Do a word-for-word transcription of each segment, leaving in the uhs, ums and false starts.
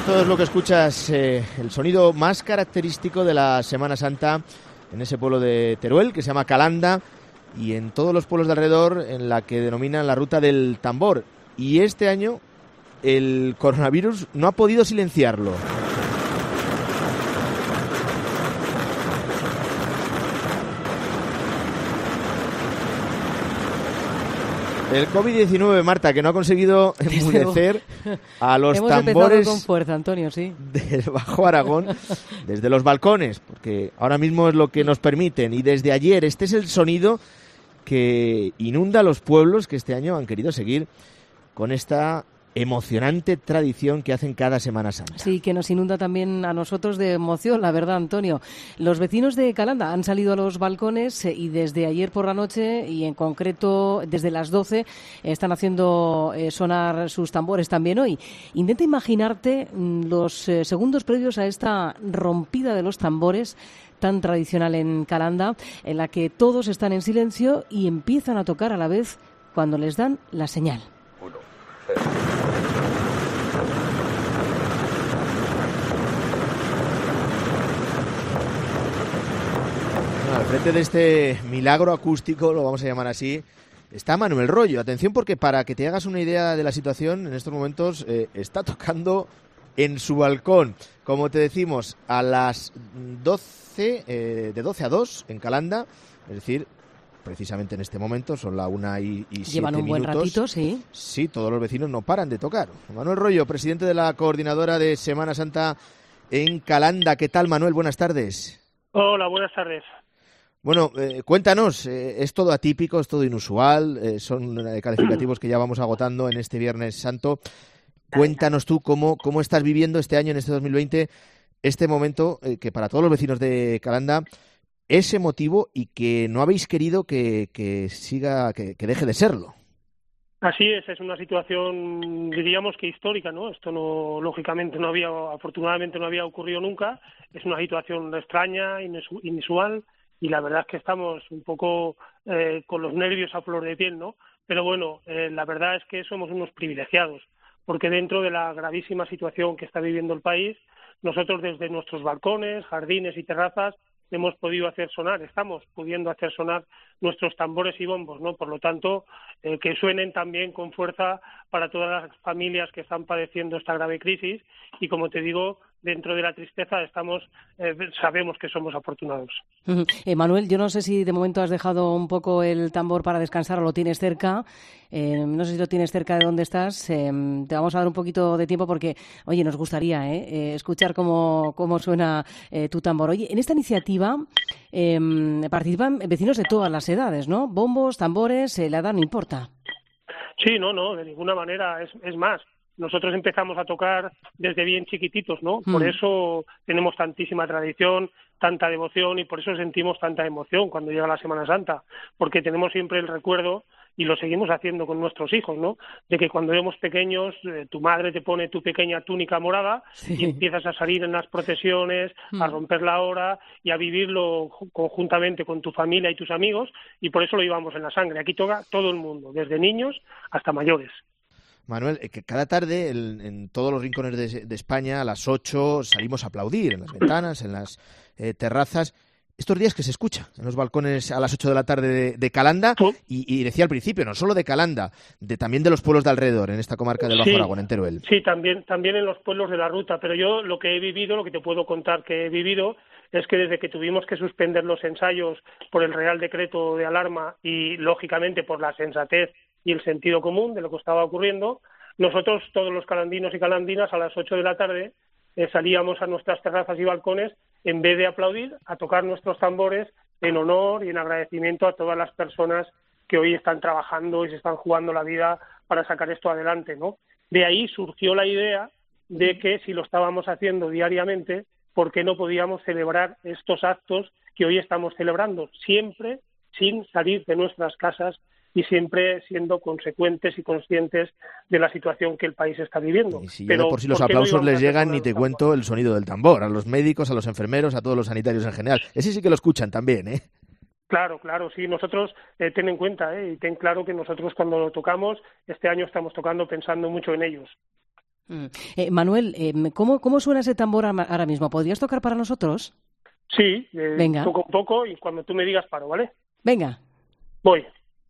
Esto es lo que escuchas, eh, el sonido más característico de la Semana Santa en ese pueblo de Teruel, que se llama Calanda, y en todos los pueblos de alrededor, en la que denominan la ruta del tambor. Y este año el coronavirus no ha podido silenciarlo. El covid diecinueve, Marta, que no ha conseguido enmudecer a los Hemos tambores con fuerza, Antonio, sí. del Bajo Aragón desde los balcones, porque ahora mismo es lo que nos permiten. Y desde ayer este es el sonido que inunda los pueblos que este año han querido seguir con esta emocionante tradición que hacen cada Semana Santa. Sí, que nos inunda también a nosotros de emoción, la verdad, Antonio. Los vecinos de Calanda han salido a los balcones eh, y desde ayer por la noche, y en concreto desde las doce, están haciendo eh, sonar sus tambores también hoy. Intenta imaginarte mm, los eh, segundos previos a esta rompida de los tambores tan tradicional en Calanda, en la que todos están en silencio y empiezan a tocar a la vez cuando les dan la señal. Uno, cero. Al frente de este milagro acústico, lo vamos a llamar así, está Manuel Rollo. Atención, porque para que te hagas una idea de la situación, en estos momentos eh, está tocando en su balcón. Como te decimos, a las doce, eh, de doce a dos en Calanda, es decir, precisamente en este momento, son la una y, y siete Llevan un minutos. buen ratito, sí. Sí, todos los vecinos no paran de tocar. Manuel Rollo, presidente de la coordinadora de Semana Santa en Calanda. ¿Qué tal, Manuel? Buenas tardes. Hola, buenas tardes. Bueno, eh, cuéntanos, eh, ¿es todo atípico, es todo inusual? Eh, son eh, calificativos que ya vamos agotando en este Viernes Santo. Cuéntanos tú cómo, cómo estás viviendo este año, en este dos mil veinte, este momento eh, que para todos los vecinos de Calanda es emotivo y que no habéis querido que, que siga, que, que deje de serlo. Así es, es una situación, diríamos que histórica, ¿no? Esto no, lógicamente, no había, afortunadamente no había ocurrido nunca. Es una situación extraña, inusual, y la verdad es que estamos un poco eh, con los nervios a flor de piel, ¿no? Pero bueno, eh, la verdad es que somos unos privilegiados, porque dentro de la gravísima situación que está viviendo el país, nosotros desde nuestros balcones, jardines y terrazas hemos podido hacer sonar, estamos pudiendo hacer sonar nuestros tambores y bombos, ¿no? Por lo tanto, eh, que suenen también con fuerza para todas las familias que están padeciendo esta grave crisis, y como te digo, dentro de la tristeza estamos, eh, sabemos que somos afortunados. Uh-huh. Eh, Manuel, yo no sé si de momento has dejado un poco el tambor para descansar o lo tienes cerca. Eh, no sé si lo tienes cerca de donde estás. Eh, te vamos a dar un poquito de tiempo porque, oye, nos gustaría eh, eh, escuchar cómo, cómo suena eh, tu tambor. Oye, en esta iniciativa eh, participan vecinos de todas las edades, ¿no? Bombos, tambores, eh, la edad no importa. Sí, no, no, de ninguna manera. Es, es más, nosotros empezamos a tocar desde bien chiquititos, ¿no? Mm. Por eso tenemos tantísima tradición, tanta devoción, y por eso sentimos tanta emoción cuando llega la Semana Santa, porque tenemos siempre el recuerdo, y lo seguimos haciendo con nuestros hijos, ¿no?, de que cuando éramos pequeños eh, tu madre te pone tu pequeña túnica morada, sí, y empiezas a salir en las procesiones, mm. a romper la hora y a vivirlo conjuntamente con tu familia y tus amigos, y por eso lo llevamos en la sangre. Aquí toca todo el mundo, desde niños hasta mayores. Manuel, que cada tarde en, en todos los rincones de, de España a las ocho salimos a aplaudir en las ventanas, en las eh, terrazas. Estos días que se escucha en los balcones a las ocho de la tarde de, de Calanda, ¿sí? y, y decía al principio, no solo de Calanda, de también de los pueblos de alrededor, en esta comarca del Bajo sí, Aragón, en Teruel. Sí, también, también en los pueblos de la ruta, pero yo lo que he vivido, lo que te puedo contar que he vivido, es que desde que tuvimos que suspender los ensayos por el Real Decreto de alarma y, lógicamente, por la sensatez y el sentido común de lo que estaba ocurriendo, nosotros, todos los calandinos y calandinas, a las ocho de la tarde eh, salíamos a nuestras terrazas y balcones, en vez de aplaudir, a tocar nuestros tambores en honor y en agradecimiento a todas las personas que hoy están trabajando y se están jugando la vida para sacar esto adelante, ¿no? De ahí surgió la idea de que si lo estábamos haciendo diariamente, ¿por qué no podíamos celebrar estos actos que hoy estamos celebrando? Siempre sin salir de nuestras casas y siempre siendo consecuentes y conscientes de la situación que el país está viviendo. Y si Pero ya por si los ¿por qué aplausos no les llegan, ni te tambor? cuento el sonido del tambor, a los médicos, a los enfermeros, a todos los sanitarios en general. Ese sí que lo escuchan también, ¿eh? Claro, claro, sí. Nosotros, eh, ten en cuenta, eh, y ten claro que nosotros cuando lo tocamos, este año estamos tocando pensando mucho en ellos. Mm. Eh, Manuel, eh, ¿cómo, ¿cómo suena ese tambor ahora mismo? ¿Podrías tocar para nosotros? Sí, eh, Venga. toco un poco y cuando tú me digas paro, ¿vale? Venga. Voy.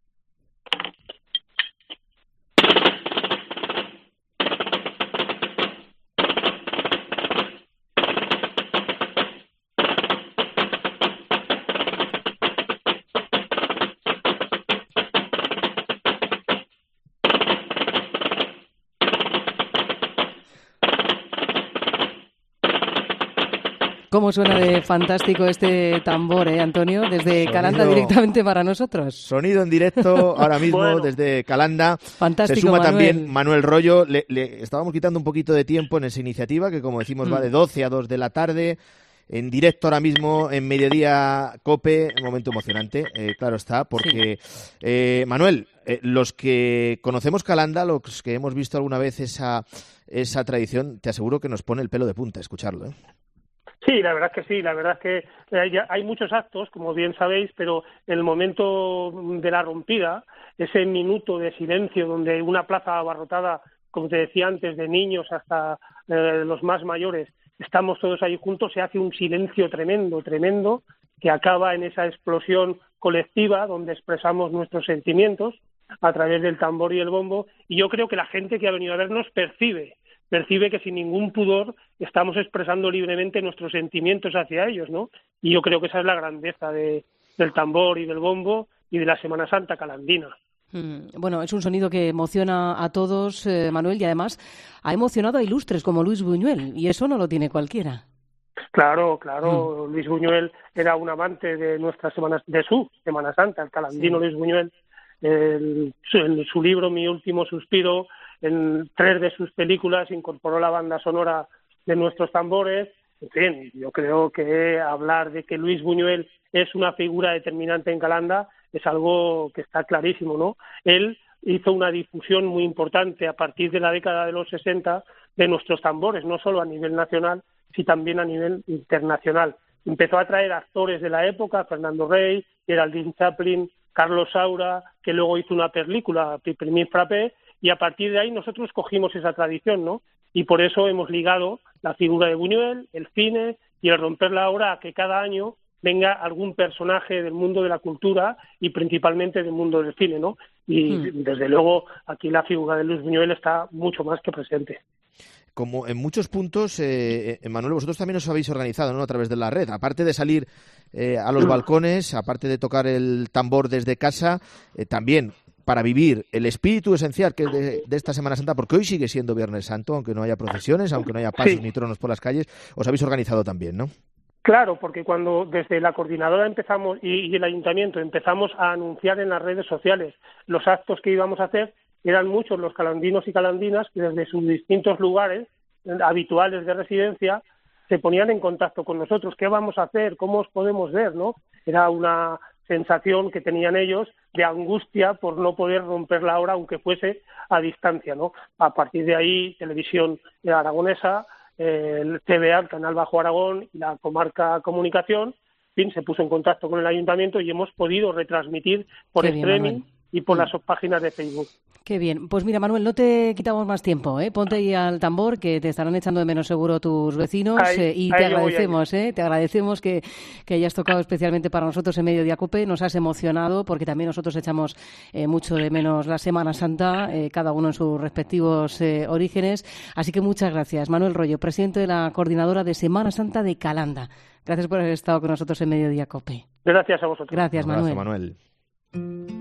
¿Cómo suena de fantástico este tambor, eh, Antonio? Desde Sonido... Calanda directamente para nosotros. Sonido en directo ahora mismo Bueno. desde Calanda. Fantástico, Se suma Manuel. también Manuel Rollo. Le, le estábamos quitando un poquito de tiempo en esa iniciativa que, como decimos, Mm. va de doce a dos de la tarde. En directo ahora mismo en Mediodía COPE, un momento emocionante, eh, claro está, porque eh, Manuel, eh, los que conocemos Calanda, los que hemos visto alguna vez esa, esa tradición, te aseguro que nos pone el pelo de punta escucharlo, ¿eh? Sí, la verdad es que sí, la verdad es que hay, hay muchos actos, como bien sabéis, pero el momento de la rompida, ese minuto de silencio donde una plaza abarrotada, como te decía antes, de niños hasta eh, los más mayores, estamos todos ahí juntos, se hace un silencio tremendo, tremendo, que acaba en esa explosión colectiva donde expresamos nuestros sentimientos a través del tambor y el bombo, y yo creo que la gente que ha venido a vernos percibe percibe que sin ningún pudor estamos expresando libremente nuestros sentimientos hacia ellos, ¿no? Y yo creo que esa es la grandeza de, del tambor y del bombo y de la Semana Santa calandina. Mm, bueno, es un sonido que emociona a todos, eh, Manuel, y además ha emocionado a ilustres como Luis Buñuel, y eso no lo tiene cualquiera. Claro, claro, mm. Luis Buñuel era un amante de nuestra semana, de su Semana Santa, el calandino sí. Luis Buñuel. El, su, en su libro Mi último suspiro, en tres de sus películas incorporó la banda sonora de nuestros tambores. En fin, yo creo que hablar de que Luis Buñuel es una figura determinante en Calanda es algo que está clarísimo, ¿no? Él hizo una difusión muy importante a partir de la década de los sesenta de nuestros tambores, no solo a nivel nacional, sino también a nivel internacional. Empezó a traer actores de la época, Fernando Rey, Geraldine Chaplin, Carlos Saura, que luego hizo una película, Piprimín Frappé, y a partir de ahí nosotros cogimos esa tradición, ¿no? Y por eso hemos ligado la figura de Buñuel, el cine y el romper la hora a que cada año venga algún personaje del mundo de la cultura y principalmente del mundo del cine, ¿no? Y mm. desde luego aquí la figura de Luis Buñuel está mucho más que presente. Como en muchos puntos, eh, Manuel, vosotros también os habéis organizado, ¿no?, a través de la red. Aparte de salir eh, a los balcones, aparte de tocar el tambor desde casa, eh, también para vivir el espíritu esencial que es de, de esta Semana Santa, porque hoy sigue siendo Viernes Santo, aunque no haya procesiones, aunque no haya pasos sí. ni tronos por las calles, os habéis organizado también, ¿no? Claro, porque cuando desde la coordinadora empezamos y, y el ayuntamiento empezamos a anunciar en las redes sociales los actos que íbamos a hacer, eran muchos los calandinos y calandinas que desde sus distintos lugares habituales de residencia se ponían en contacto con nosotros. ¿Qué vamos a hacer? ¿Cómo os podemos ver? ¿No? Era una sensación que tenían ellos de angustia por no poder romper la hora, aunque fuese a distancia, ¿no? A partir de ahí, Televisión Aragonesa, eh, el T V A, el Canal Bajo Aragón y la Comarca Comunicación, en fin, se puso en contacto con el ayuntamiento y hemos podido retransmitir por Qué streaming bien, y por las páginas de Facebook. Qué bien. Pues mira, Manuel, no te quitamos más tiempo, ¿eh? Ponte ahí al tambor, que te estarán echando de menos seguro tus vecinos, ahí, eh, y te agradecemos, ¿eh? Te agradecemos que, que hayas tocado especialmente para nosotros en Mediodía COPE. Nos has emocionado porque también nosotros echamos eh, mucho de menos la Semana Santa, eh, cada uno en sus respectivos eh, orígenes. Así que muchas gracias. Manuel Rollo, presidente de la Coordinadora de Semana Santa de Calanda. Gracias por haber estado con nosotros en Mediodía COPE. Gracias a vosotros. Gracias, Un abrazo, Manuel. Manuel.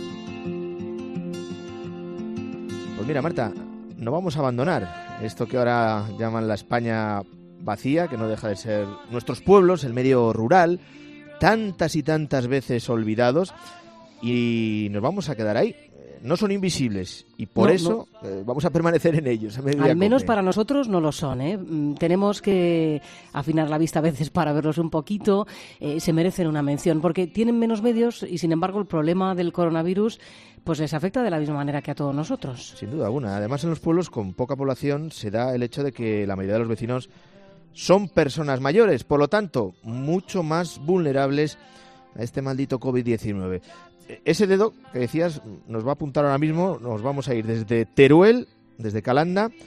Pues mira, Marta, no vamos a abandonar esto que ahora llaman la España vacía, que no deja de ser nuestros pueblos, el medio rural, tantas y tantas veces olvidados, y nos vamos a quedar ahí. No son invisibles y por no, eso no. Eh, vamos a permanecer en ellos. Al menos para nosotros no lo son, ¿eh? Tenemos que afinar la vista a veces para verlos un poquito. Eh, se merecen una mención porque tienen menos medios y, sin embargo, el problema del coronavirus pues les afecta de la misma manera que a todos nosotros. Sin duda alguna. Además, en los pueblos con poca población se da el hecho de que la mayoría de los vecinos son personas mayores, por lo tanto, mucho más vulnerables a este maldito covid diecinueve. Ese dedo que decías nos va a apuntar ahora mismo, nos vamos a ir desde Teruel, desde Calanda,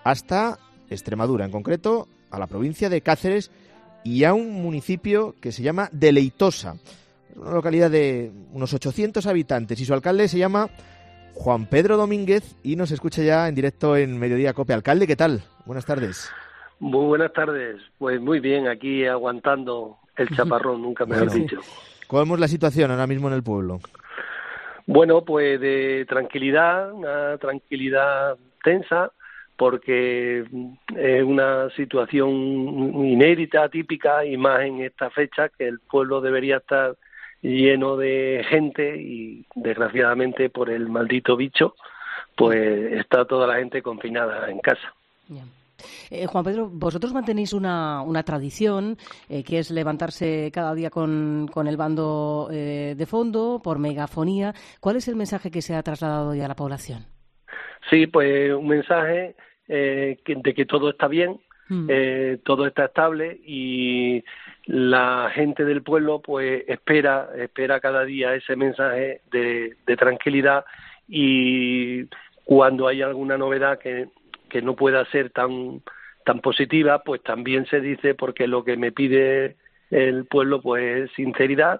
hasta Extremadura, en concreto a la provincia de Cáceres y a un municipio que se llama Deleitosa, una localidad de unos ochocientos habitantes, y su alcalde se llama Juan Pedro Domínguez y nos escucha ya en directo en Mediodía Cope. Alcalde, ¿qué tal? Buenas tardes. Muy buenas tardes. Pues muy bien, aquí aguantando el chaparrón, nunca mejor Bueno, dicho. ¿Cómo es la situación ahora mismo en el pueblo? Bueno, pues de tranquilidad, una tranquilidad tensa, porque es una situación inédita, típica, y más en esta fecha, que el pueblo debería estar lleno de gente y, desgraciadamente, por el maldito bicho, pues está toda la gente confinada en casa. Yeah. Eh, Juan Pedro, vosotros mantenéis una, una tradición eh, que es levantarse cada día con, con el bando eh, de fondo, por megafonía. ¿Cuál es el mensaje que se ha trasladado ya a la población? Sí, pues un mensaje eh, que, de que todo está bien, mm. eh, todo está estable, y la gente del pueblo pues espera, espera cada día ese mensaje de, de tranquilidad, y cuando hay alguna novedad que que no pueda ser tan tan positiva, pues también se dice, porque lo que me pide el pueblo pues es sinceridad,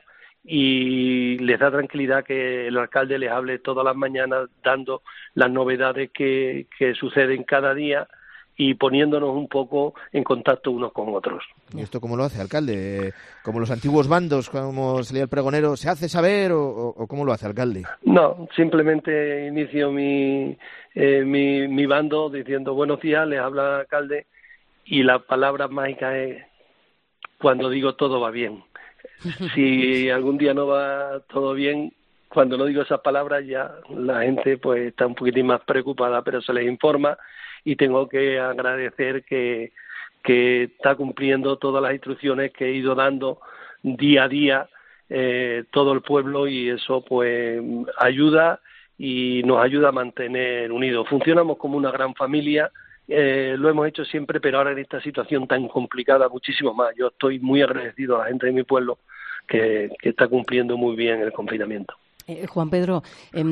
y les da tranquilidad que el alcalde les hable todas las mañanas dando las novedades que, que suceden cada día y poniéndonos un poco en contacto unos con otros. ¿Y esto cómo lo hace, alcalde? ¿Como los antiguos bandos, como salía el pregonero, se hace saber, o, o cómo lo hace, alcalde? No, simplemente inicio mi, eh, mi, mi bando diciendo buenos días, les habla el alcalde, y la palabra mágica es cuando digo todo va bien. Si algún día no va todo bien, cuando no digo esas palabras, ya la gente pues está un poquitín más preocupada, pero se les informa, y tengo que agradecer que, que está cumpliendo todas las instrucciones que he ido dando día a día eh, todo el pueblo, y eso pues ayuda y nos ayuda a mantener unidos. Funcionamos como una gran familia, eh, lo hemos hecho siempre, pero ahora en esta situación tan complicada muchísimo más. Yo estoy muy agradecido a la gente de mi pueblo que, que está cumpliendo muy bien el confinamiento. Eh, Juan Pedro, eh,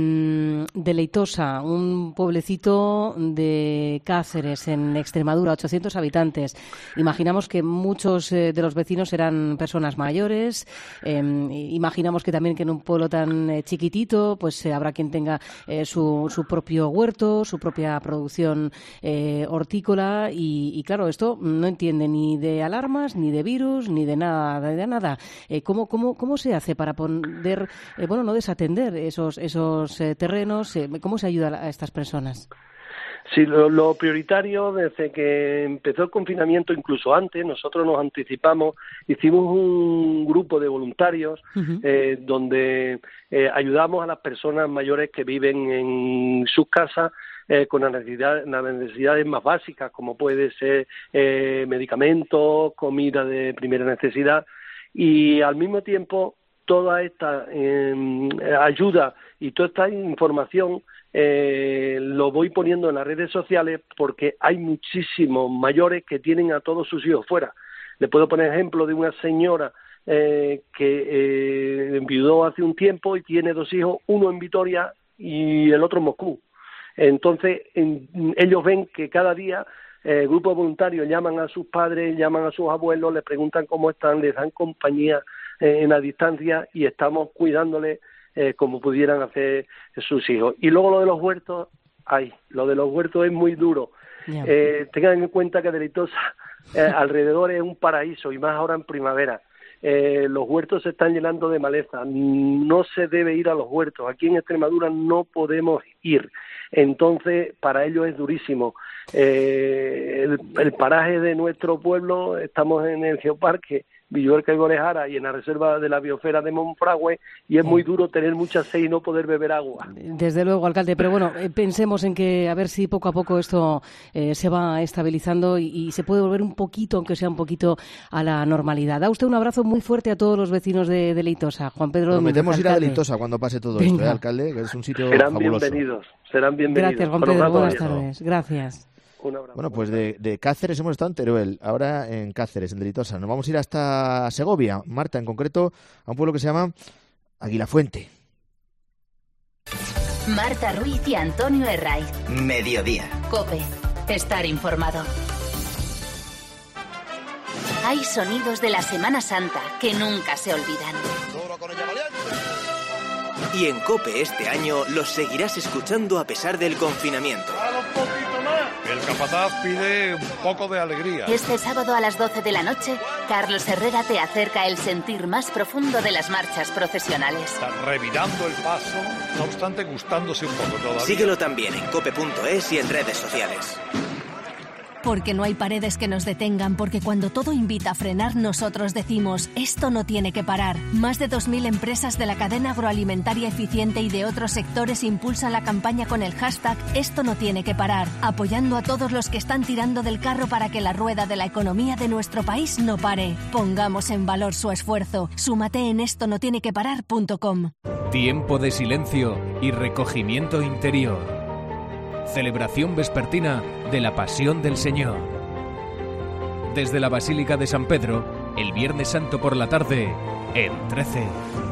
Deleitosa, un pueblecito de Cáceres, en Extremadura, ochocientos habitantes. Imaginamos que muchos eh, de los vecinos eran personas mayores. Eh, imaginamos que también que en un pueblo tan eh, chiquitito, pues eh, habrá quien tenga eh, su, su propio huerto, su propia producción eh, hortícola. Y, y claro, esto no entiende ni de alarmas, ni de virus, ni de nada. De nada. Eh, ¿cómo, cómo, ¿Cómo se hace para poder, eh, bueno, no desatender atender esos esos eh, terrenos? Eh, ¿Cómo se ayuda a estas personas? Sí, lo, lo prioritario desde que empezó el confinamiento, incluso antes, nosotros nos anticipamos, hicimos un grupo de voluntarios uh-huh. eh, donde eh, ayudamos a las personas mayores que viven en sus casas eh, con las necesidades, las necesidades más básicas, como puede ser eh, medicamentos, comida de primera necesidad, y al mismo tiempo toda esta eh, ayuda y toda esta información eh, lo voy poniendo en las redes sociales, porque hay muchísimos mayores que tienen a todos sus hijos fuera. Le puedo poner ejemplo de una señora eh, que eh, enviudó hace un tiempo y tiene dos hijos, uno en Vitoria y el otro en Moscú. Entonces, en, ellos ven que cada día eh, grupos voluntarios llaman a sus padres, llaman a sus abuelos, les preguntan cómo están, les dan compañía en la distancia, y estamos cuidándoles eh, como pudieran hacer sus hijos. Y luego lo de los huertos, ay, lo de los huertos es muy duro. Yeah. Eh, tengan en cuenta que Deleitosa eh, alrededor es un paraíso, y más ahora en primavera. Eh, los huertos se están llenando de maleza, no se debe ir a los huertos, aquí en Extremadura no podemos ir, entonces para ellos es durísimo. Eh, el, el paraje de nuestro pueblo, estamos en el Geoparque Villuerca y Gorejara y en la reserva de la biosfera de Monfragüe, y es muy duro tener mucha sed y no poder beber agua. Desde luego, alcalde, pero bueno, eh, pensemos en que a ver si poco a poco esto eh, se va estabilizando y, y se puede volver un poquito, aunque sea un poquito, a la normalidad. Da usted un abrazo muy fuerte a todos los vecinos de Deleitosa, Juan Pedro. Prometemos ir a Deleitosa cuando pase todo Venga. esto, ¿eh, alcalde? Que es un sitio serán fabuloso. Bienvenidos, serán bienvenidos. Gracias, Juan Pedro. Buenas tardes. Gracias. Bueno, pues de, de Cáceres hemos estado en Teruel, ahora en Cáceres, en Deleitosa. Nos vamos a ir hasta Segovia, Marta, en concreto, a un pueblo que se llama Aguilafuente. Marta Ruiz y Antonio Herraiz. Mediodía. COPE. estar informado. Hay sonidos de la Semana Santa que nunca se olvidan. Y en COPE este año los seguirás escuchando a pesar del confinamiento. El capataz pide un poco de alegría. Este sábado a las doce de la noche, Carlos Herrera te acerca el sentir más profundo de las marchas procesionales. Está revirando el paso, no obstante gustándose un poco todavía. Síguelo también en cope punto es y en redes sociales. Porque no hay paredes que nos detengan, porque cuando todo invita a frenar, nosotros decimos, esto no tiene que parar. Más de dos mil empresas de la cadena agroalimentaria eficiente y de otros sectores impulsan la campaña con el hashtag Esto no tiene que parar, apoyando a todos los que están tirando del carro para que la rueda de la economía de nuestro país no pare. Pongamos en valor su esfuerzo. Súmate en esto no tiene que parar punto com. Tiempo de silencio y recogimiento interior. Celebración vespertina de la Pasión del Señor. Desde la Basílica de San Pedro, el Viernes Santo por la tarde, en trece.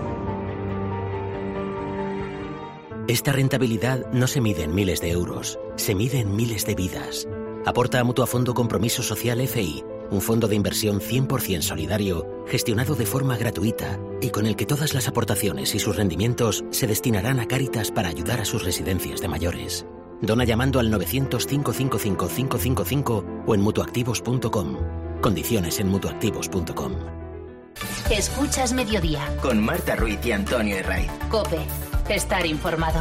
Esta rentabilidad no se mide en miles de euros, se mide en miles de vidas. Aporta a Mutuafondo Compromiso Social F I, un fondo de inversión cien por ciento solidario, gestionado de forma gratuita y con el que todas las aportaciones y sus rendimientos se destinarán a Cáritas para ayudar a sus residencias de mayores. Dona llamando al novecientos, cinco cinco cinco, cinco cinco cinco o en mutuactivos punto com. Condiciones en mutuactivos punto com. Escuchas Mediodía. Con Marta Ruiz y Antonio Herraiz. COPE. Estar informado.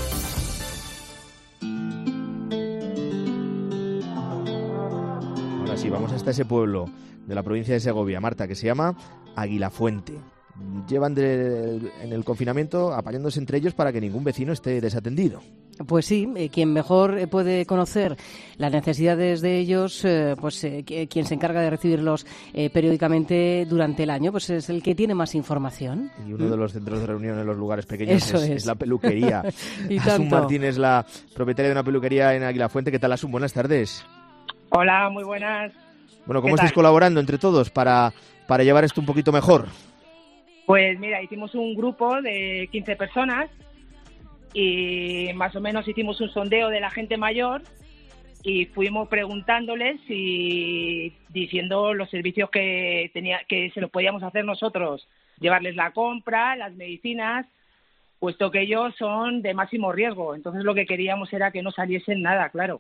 Ahora sí, vamos hasta ese pueblo de la provincia de Segovia, Marta, que se llama Aguilafuente. Llevan de, en el confinamiento apañándose entre ellos para que ningún vecino esté desatendido. Pues sí, eh, quien mejor eh, puede conocer las necesidades de ellos, eh, pues eh, quien se encarga de recibirlos eh, periódicamente durante el año, pues es el que tiene más información. Y uno ¿Mm? de los centros de reunión en los lugares pequeños Eso es, es. es la peluquería. Y Asun tanto. Martín es la propietaria de una peluquería en Aguilafuente. ¿Qué tal, Asun? Buenas tardes. Hola, muy buenas. Bueno, ¿cómo estáis colaborando entre todos para, para llevar esto un poquito mejor? Pues mira, hicimos un grupo de quince personas y más o menos hicimos un sondeo de la gente mayor y fuimos preguntándoles y diciendo los servicios que tenía que se los podíamos hacer nosotros, llevarles la compra, las medicinas, puesto que ellos son de máximo riesgo. Entonces lo que queríamos era que no saliesen nada, claro.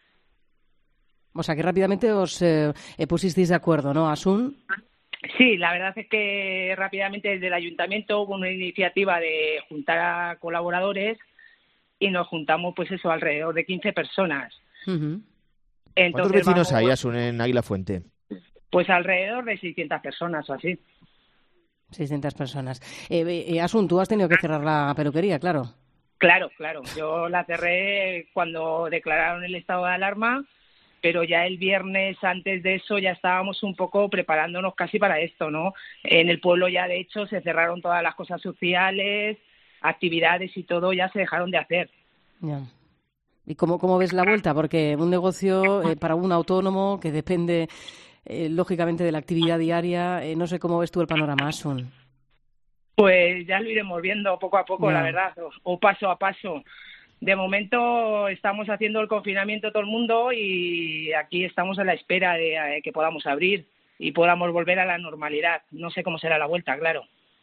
O sea, que rápidamente os eh, pusisteis de acuerdo, ¿no, Asun? Sí, la verdad es que rápidamente desde el ayuntamiento hubo una iniciativa de juntar a colaboradores y nos juntamos, pues eso, alrededor de quince personas. Uh-huh. Entonces, ¿cuántos vecinos vamos, hay, Asun, en Aguilafuente? Pues alrededor de seiscientas personas o así. seiscientas personas. Eh, eh, Asun, tú has tenido que cerrar la peluquería, claro. Claro, claro. Yo la cerré cuando declararon el estado de alarma, pero ya el viernes antes de eso ya estábamos un poco preparándonos casi para esto, ¿no? En el pueblo ya, de hecho, se cerraron todas las cosas sociales, actividades y todo ya se dejaron de hacer. Ya. ¿Y cómo, cómo ves la vuelta? Porque un negocio eh, para un autónomo que depende, eh, lógicamente, de la actividad diaria, eh, no sé cómo ves tú el panorama, Asun. Pues ya lo iremos viendo poco a poco, Ya. la verdad, o, o paso a paso. De momento estamos haciendo el confinamiento todo el mundo y aquí estamos a la espera de eh, que podamos abrir y podamos volver a la normalidad. No sé cómo será la vuelta, claro.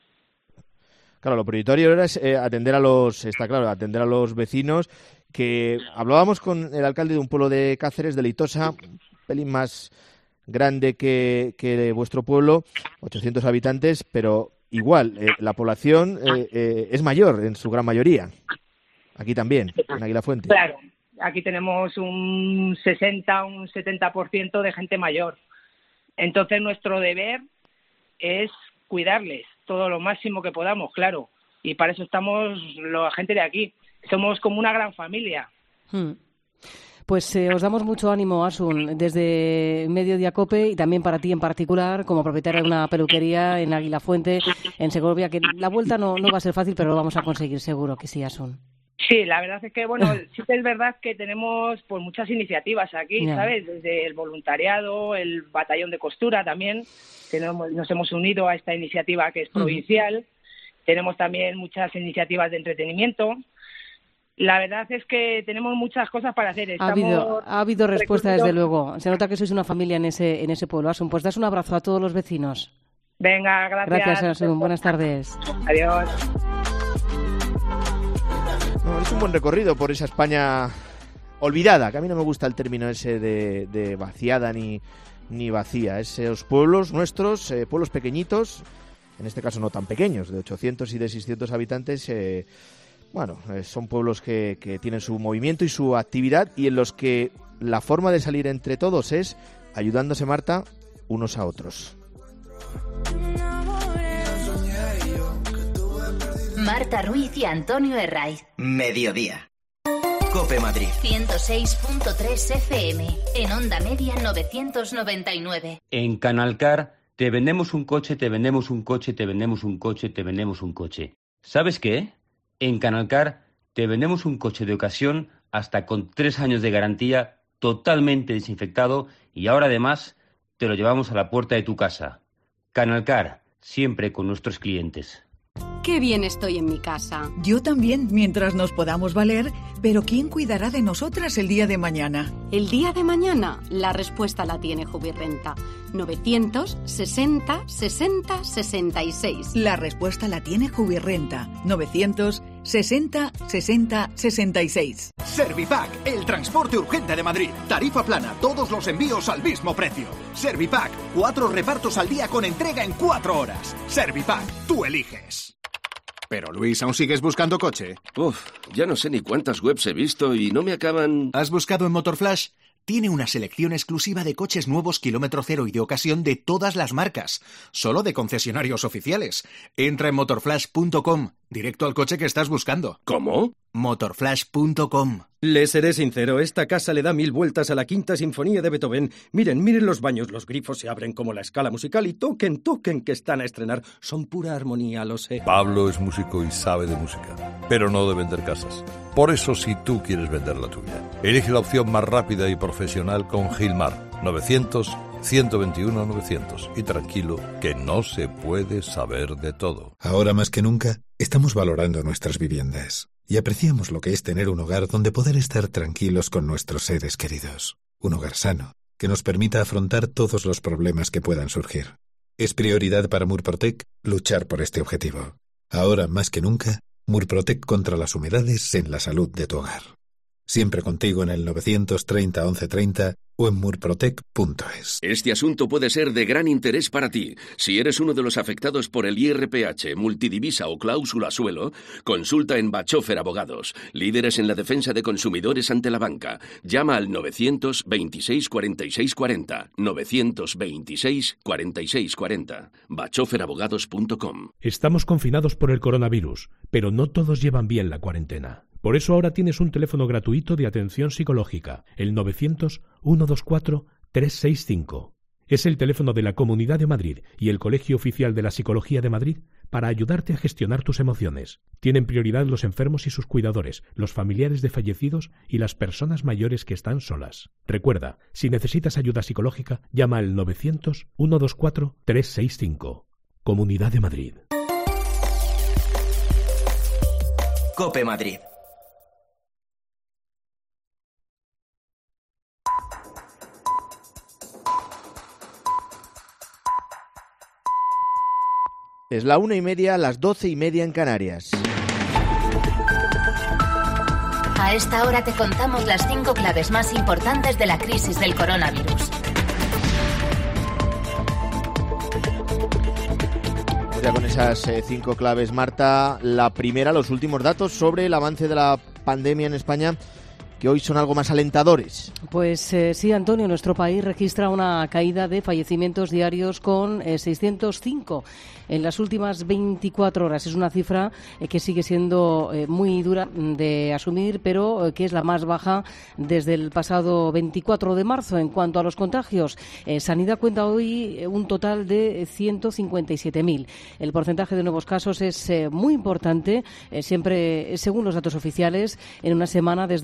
Claro, lo prioritario era es, eh, atender a los, está claro, atender a los vecinos, que hablábamos con el alcalde de un pueblo de Cáceres, de Leitosa, un pelín más grande que, que vuestro pueblo, ochocientos habitantes, pero igual, eh, la población eh, eh, es mayor en su gran mayoría. Aquí también, en Aguilafuente. Claro, aquí tenemos un sesenta, un setenta por ciento de gente mayor. Entonces nuestro deber es cuidarles todo lo máximo que podamos, claro. Y para eso estamos la gente de aquí. Somos como una gran familia. Hmm. Pues eh, os damos mucho ánimo, Asun, desde Mediodía COPE y también para ti en particular, como propietaria de una peluquería en Aguilafuente, en Segovia, que la vuelta no, no va a ser fácil, pero lo vamos a conseguir, seguro que sí, Asun. Sí, la verdad es que, bueno, sí que es verdad que tenemos pues muchas iniciativas aquí, Ya. ¿sabes? Desde el voluntariado, el batallón de costura también, que nos, nos hemos unido a esta iniciativa que es provincial. Uh-huh. Tenemos también muchas iniciativas de entretenimiento la verdad es que tenemos muchas cosas para hacer. Ha habido, ha habido respuesta, desde luego. Se nota que sois una familia en ese en ese pueblo. Asun, pues das un abrazo a todos los vecinos. Venga, gracias. Gracias, Asun. Buenas tardes. Adiós. No, es un buen recorrido por esa España olvidada, que a mí no me gusta el término ese de, de vaciada ni, ni vacía. Esos pueblos nuestros, eh, pueblos pequeñitos, en este caso no tan pequeños, de ochocientos y de seiscientos habitantes, eh, bueno, eh, son pueblos que, que tienen su movimiento y su actividad y en los que la forma de salir entre todos es ayudándose, Marta, unos a otros. Marta Ruiz y Antonio Herraiz. Mediodía. COPE Madrid. ciento seis punto tres F M. En onda media novecientos noventa y nueve. En Canalcar te vendemos un coche, te vendemos un coche, te vendemos un coche, te vendemos un coche. ¿Sabes qué? En Canalcar te vendemos un coche de ocasión hasta con tres años de garantía, totalmente desinfectado y ahora además te lo llevamos a la puerta de tu casa. Canalcar, siempre con nuestros clientes. Qué bien estoy en mi casa. Yo también, mientras nos podamos valer, pero ¿quién cuidará de nosotras el día de mañana? El día de mañana, la respuesta la tiene Jubirrenta. novecientos sesenta sesenta sesenta y seis. La respuesta la tiene Jubirrenta. novecientos sesenta sesenta sesenta y seis. Servipack, el transporte urgente de Madrid. Tarifa plana, todos los envíos al mismo precio. Servipack, cuatro repartos al día con entrega en cuatro horas. Servipack, tú eliges. Pero Luis, ¿aún sigues buscando coche? Uf, ya no sé ni cuántas webs he visto y no me acaban... ¿Has buscado en Motorflash? Tiene una selección exclusiva de coches nuevos kilómetro cero y de ocasión de todas las marcas, solo de concesionarios oficiales. Entra en motorflash punto com, directo al coche que estás buscando. ¿Cómo? motorflash punto com. Le seré sincero, esta casa le da mil vueltas a la quinta sinfonía de Beethoven. Miren, miren los baños, los grifos se abren como la escala musical y toquen, toquen que están a estrenar. Son pura armonía, lo sé. Pablo es músico y sabe de música, pero no de vender casas. Por eso, si tú quieres vender la tuya, elige la opción más rápida y profesional con Gilmar. novecientos, ciento veintiuno, novecientos. Y tranquilo, que no se puede saber de todo. Ahora más que nunca, estamos valorando nuestras viviendas. Y apreciamos lo que es tener un hogar donde poder estar tranquilos con nuestros seres queridos. Un hogar sano, que nos permita afrontar todos los problemas que puedan surgir. Es prioridad para Murprotec luchar por este objetivo. Ahora más que nunca, Murprotec contra las humedades en la salud de tu hogar. Siempre contigo en el novecientos treinta once treinta o en murprotec punto es. Este asunto puede ser de gran interés para ti. Si eres uno de los afectados por el I R P H, multidivisa o cláusula suelo, consulta en Bachofer Abogados, líderes en la defensa de consumidores ante la banca. Llama al novecientos veintiséis cuarenta y seis cuarenta, novecientos veintiséis cuarenta y seis cuarenta, bachofer abogados punto com. Estamos confinados por el coronavirus, pero no todos llevan bien la cuarentena. Por eso ahora tienes un teléfono gratuito de atención psicológica, el novecientos, ciento veinticuatro, trescientos sesenta y cinco. Es el teléfono de la Comunidad de Madrid y el Colegio Oficial de la Psicología de Madrid para ayudarte a gestionar tus emociones. Tienen prioridad los enfermos y sus cuidadores, los familiares de fallecidos y las personas mayores que están solas. Recuerda, si necesitas ayuda psicológica, llama al novecientos, ciento veinticuatro, trescientos sesenta y cinco. Comunidad de Madrid. COPE Madrid. Es la una y media, las doce y media en Canarias. A esta hora te contamos las cinco claves más importantes de la crisis del coronavirus. Ya con esas eh, cinco claves, Marta, la primera, los últimos datos sobre el avance de la pandemia en España, que hoy son algo más alentadores. Pues eh, sí, Antonio, nuestro país registra una caída de fallecimientos diarios con eh, seiscientos cinco en las últimas veinticuatro horas. Es una cifra eh, que sigue siendo eh, muy dura de asumir, pero eh, que es la más baja desde el pasado veinticuatro de marzo. En cuanto a los contagios, eh, Sanidad cuenta hoy eh, un total de ciento cincuenta y siete mil. El porcentaje de nuevos casos es eh, muy importante, eh, siempre según los datos oficiales, en una semana desde el pasado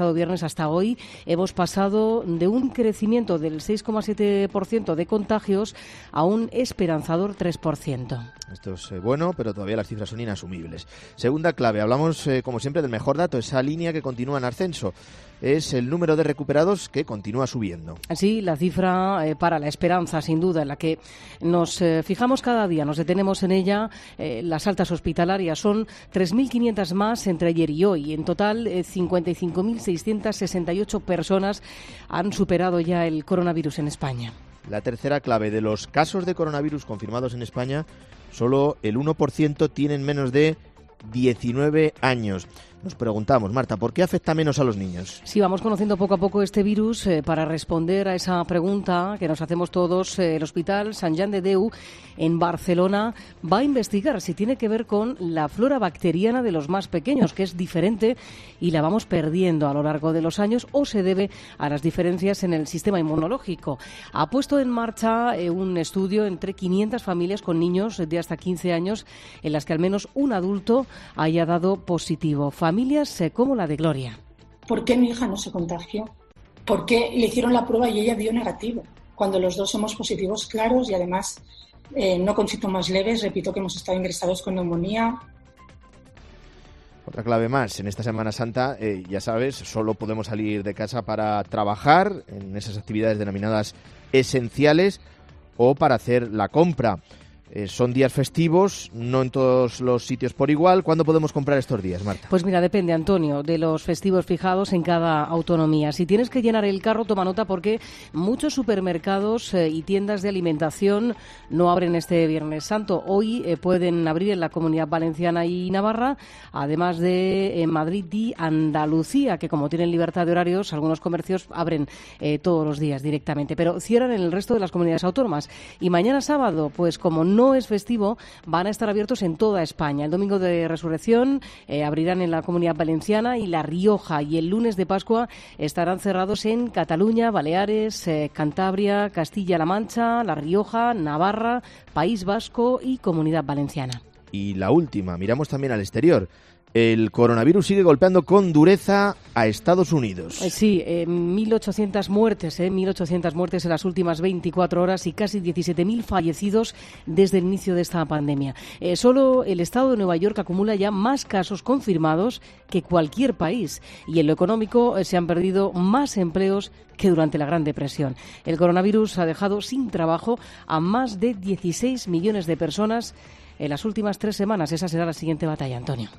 pasado viernes hasta hoy hemos pasado de un crecimiento del seis coma siete por ciento de contagios a un esperanzador tres por ciento. Esto es eh, bueno, pero todavía las cifras son inasumibles. Segunda clave, hablamos eh, como siempre del mejor dato, esa línea que continúa en ascenso. Es el número de recuperados que continúa subiendo. Sí, la cifra eh, para la esperanza, sin duda, en la que nos eh, fijamos cada día, nos detenemos en ella. Eh, las altas hospitalarias son tres mil quinientas más entre ayer y hoy. En total, eh, cincuenta y cinco mil seiscientas sesenta y ocho personas han superado ya el coronavirus en España. La tercera clave, de los casos de coronavirus confirmados en España, solo el uno por ciento tienen menos de diecinueve años. Nos preguntamos, Marta, ¿por qué afecta menos a los niños? Sí, vamos conociendo poco a poco este virus. Eh, para responder a esa pregunta que nos hacemos todos, eh, el Hospital Sant Jan de Déu en Barcelona va a investigar si tiene que ver con la flora bacteriana de los más pequeños, que es diferente y la vamos perdiendo a lo largo de los años, o se debe a las diferencias en el sistema inmunológico. Ha puesto en marcha eh, un estudio entre quinientas familias con niños de hasta quince años en las que al menos un adulto haya dado positivo. Familias eh, como la de Gloria. ¿Por qué mi hija no se contagió? ¿Por qué le hicieron la prueba y ella dio negativo? Cuando los dos somos positivos claros y además eh, no con síntomas leves. Repito que hemos estado ingresados con neumonía. Otra clave más, en esta Semana Santa, eh, ya sabes, solo podemos salir de casa para trabajar en esas actividades denominadas esenciales o para hacer la compra. Eh, son días festivos, no en todos los sitios por igual. ¿Cuándo podemos comprar estos días, Marta? Pues mira, depende, Antonio, de los festivos fijados en cada autonomía. Si tienes que llenar el carro, toma nota porque muchos supermercados eh, y tiendas de alimentación no abren este Viernes Santo. Hoy eh, pueden abrir en la Comunidad Valenciana y Navarra, además de en Madrid y Andalucía, que como tienen libertad de horarios, algunos comercios abren eh, todos los días directamente, pero cierran en el resto de las comunidades autónomas. Y mañana sábado, pues como no no es festivo, van a estar abiertos en toda España. El domingo de Resurrección eh, abrirán en la Comunidad Valenciana y La Rioja, y el lunes de Pascua estarán cerrados en Cataluña, Baleares, eh, Cantabria, Castilla-La Mancha, La Rioja, Navarra, País Vasco y Comunidad Valenciana. Y la última, miramos también al exterior. El coronavirus sigue golpeando con dureza a Estados Unidos. Sí, eh, mil ochocientas muertes, eh, mil ochocientas muertes en las últimas veinticuatro horas y casi diecisiete mil fallecidos desde el inicio de esta pandemia. Eh, solo el estado de Nueva York acumula ya más casos confirmados que cualquier país. Y en lo económico eh, se han perdido más empleos que durante la Gran Depresión. El coronavirus ha dejado sin trabajo a más de dieciséis millones de personas en las últimas tres semanas. Esa será la siguiente batalla, Antonio.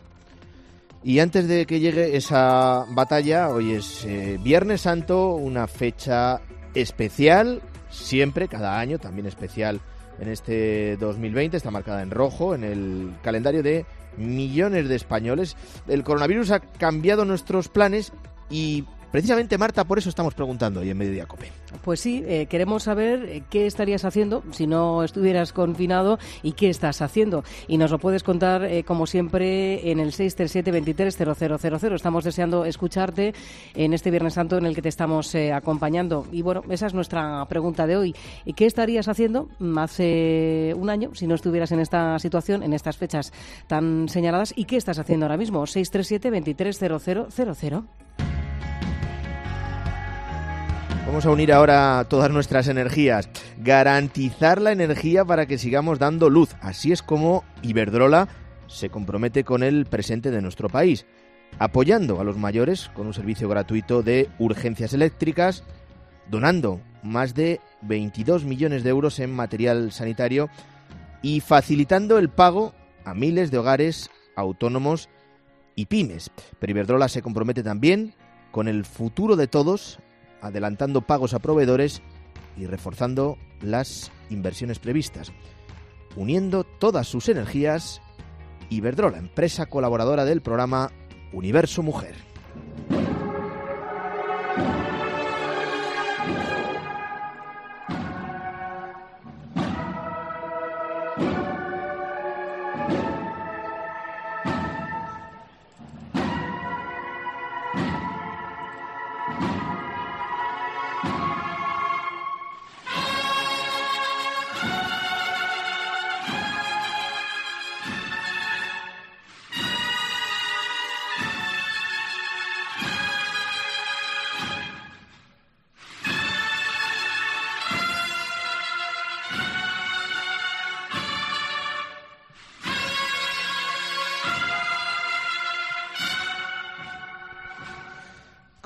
Y antes de que llegue esa batalla, hoy es eh, Viernes Santo, una fecha especial, siempre, cada año, también especial en este dos mil veinte, está marcada en rojo en el calendario de millones de españoles. El coronavirus ha cambiado nuestros planes y precisamente, Marta, por eso estamos preguntando hoy en Mediodía COPE. Pues sí, eh, queremos saber eh, qué estarías haciendo si no estuvieras confinado y qué estás haciendo. Y nos lo puedes contar, eh, como siempre, en el seis tres siete, veintitrés, cero cero cero cero. Estamos deseando escucharte en este Viernes Santo en el que te estamos eh, acompañando. Y bueno, esa es nuestra pregunta de hoy. ¿Qué estarías haciendo hace un año si no estuvieras en esta situación, en estas fechas tan señaladas? ¿Y qué estás haciendo ahora mismo? seis tres siete, veintitrés, cero cero cero cero. Vamos a unir ahora todas nuestras energías, garantizar la energía para que sigamos dando luz. Así es como Iberdrola se compromete con el presente de nuestro país, apoyando a los mayores con un servicio gratuito de urgencias eléctricas, donando más de veintidós millones de euros en material sanitario y facilitando el pago a miles de hogares autónomos y pymes. Pero Iberdrola se compromete también con el futuro de todos, adelantando pagos a proveedores y reforzando las inversiones previstas. Uniendo todas sus energías, Iberdrola, empresa colaboradora del programa Universo Mujer.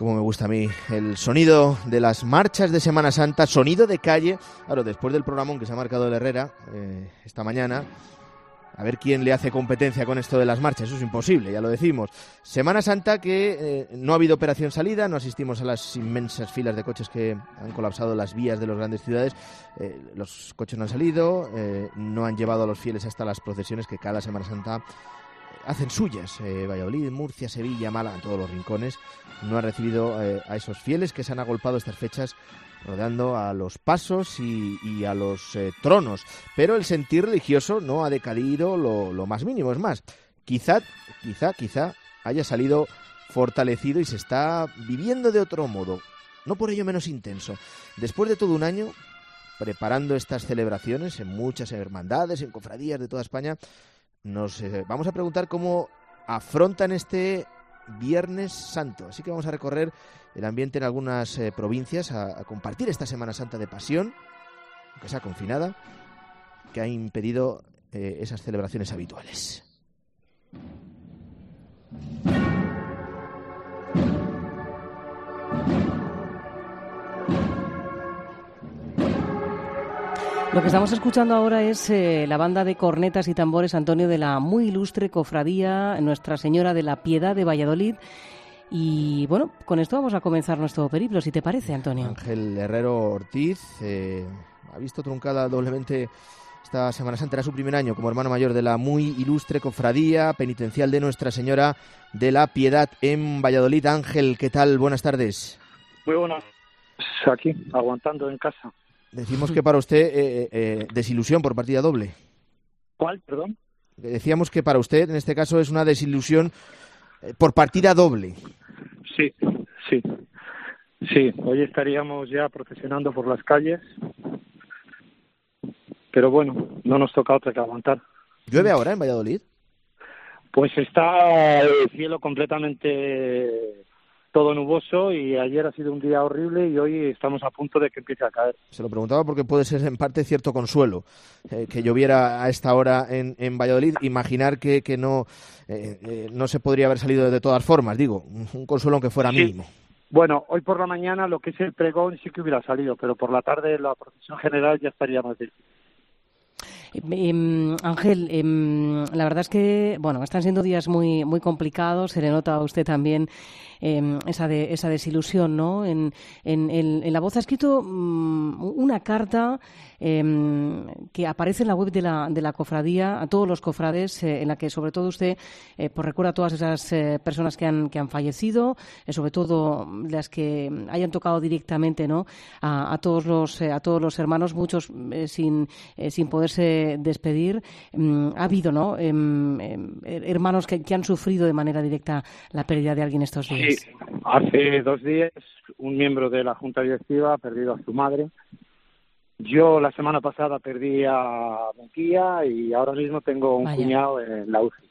Como me gusta a mí el sonido de las marchas de Semana Santa, sonido de calle. Claro, después del programón que se ha marcado el Herrera eh, esta mañana, a ver quién le hace competencia con esto de las marchas. Eso es imposible, ya lo decimos. Semana Santa que eh, no ha habido operación salida, no asistimos a las inmensas filas de coches que han colapsado las vías de las grandes ciudades. Eh, los coches no han salido, eh, no han llevado a los fieles hasta las procesiones que cada Semana Santa hacen suyas. Eh, Valladolid, Murcia, Sevilla, Málaga, en todos los rincones. No ha recibido eh, a esos fieles que se han agolpado estas fechas rodeando a los pasos y, y a los eh, tronos. Pero el sentir religioso no ha decadido lo, lo más mínimo. Es más, quizá, quizá, quizá haya salido fortalecido y se está viviendo de otro modo. No por ello menos intenso. Después de todo un año preparando estas celebraciones en muchas hermandades, en cofradías de toda España, nos eh, vamos a preguntar cómo afrontan este Viernes Santo. Así que vamos a recorrer el ambiente en algunas eh, provincias, a, a compartir esta Semana Santa de pasión, aunque sea confinada, que ha impedido eh, esas celebraciones habituales. Lo que estamos escuchando ahora es eh, la banda de cornetas y tambores, Antonio, de la muy ilustre cofradía Nuestra Señora de la Piedad de Valladolid. Y bueno, con esto vamos a comenzar nuestro periplo, si te parece, Antonio. Ángel Herrero Ortiz eh, ha visto truncada doblemente esta Semana Santa. Era su primer año como hermano mayor de la muy ilustre cofradía penitencial de Nuestra Señora de la Piedad en Valladolid. Ángel, ¿qué tal? Buenas tardes. Muy buenas. Aquí, aguantando en casa. Decimos que para usted eh, eh, desilusión por partida doble. ¿Cuál, perdón? Decíamos que para usted, en este caso, es una desilusión eh, por partida doble. Sí, sí. Sí, hoy estaríamos ya procesionando por las calles. Pero bueno, no nos toca otra que aguantar. ¿Llueve ahora en Valladolid? Pues está el cielo completamente todo nuboso y ayer ha sido un día horrible y hoy estamos a punto de que empiece a caer. Se lo preguntaba porque puede ser en parte cierto consuelo eh, que lloviera a esta hora en, en Valladolid. Imaginar que, que no, eh, eh, no se podría haber salido de todas formas, digo, un consuelo aunque fuera sí. mínimo. Bueno, hoy por la mañana lo que es el pregón sí que hubiera salido, pero por la tarde la procesión general ya estaría más difícil. Eh, Ángel, eh, la verdad es que bueno, están siendo días muy muy complicados. Se le nota a usted también eh, esa de, esa desilusión, ¿no? En, en, en, en la voz ha escrito um, una carta eh, que aparece en la web de la, de la cofradía a todos los cofrades, eh, en la que sobre todo usted eh, pues recuerda a todas esas eh, personas que han que han fallecido, eh, sobre todo las que hayan tocado directamente, ¿no? A, a todos los eh, a todos los hermanos, muchos eh, sin eh, sin poderse despedir. Um, ha habido, ¿no? Eh, eh, hermanos que, que han sufrido de manera directa la pérdida de alguien estos días. Sí, hace dos días un miembro de la Junta Directiva ha perdido a su madre. Yo la semana pasada perdí a mi tía y ahora mismo tengo un Vaya. cuñado en la U C I.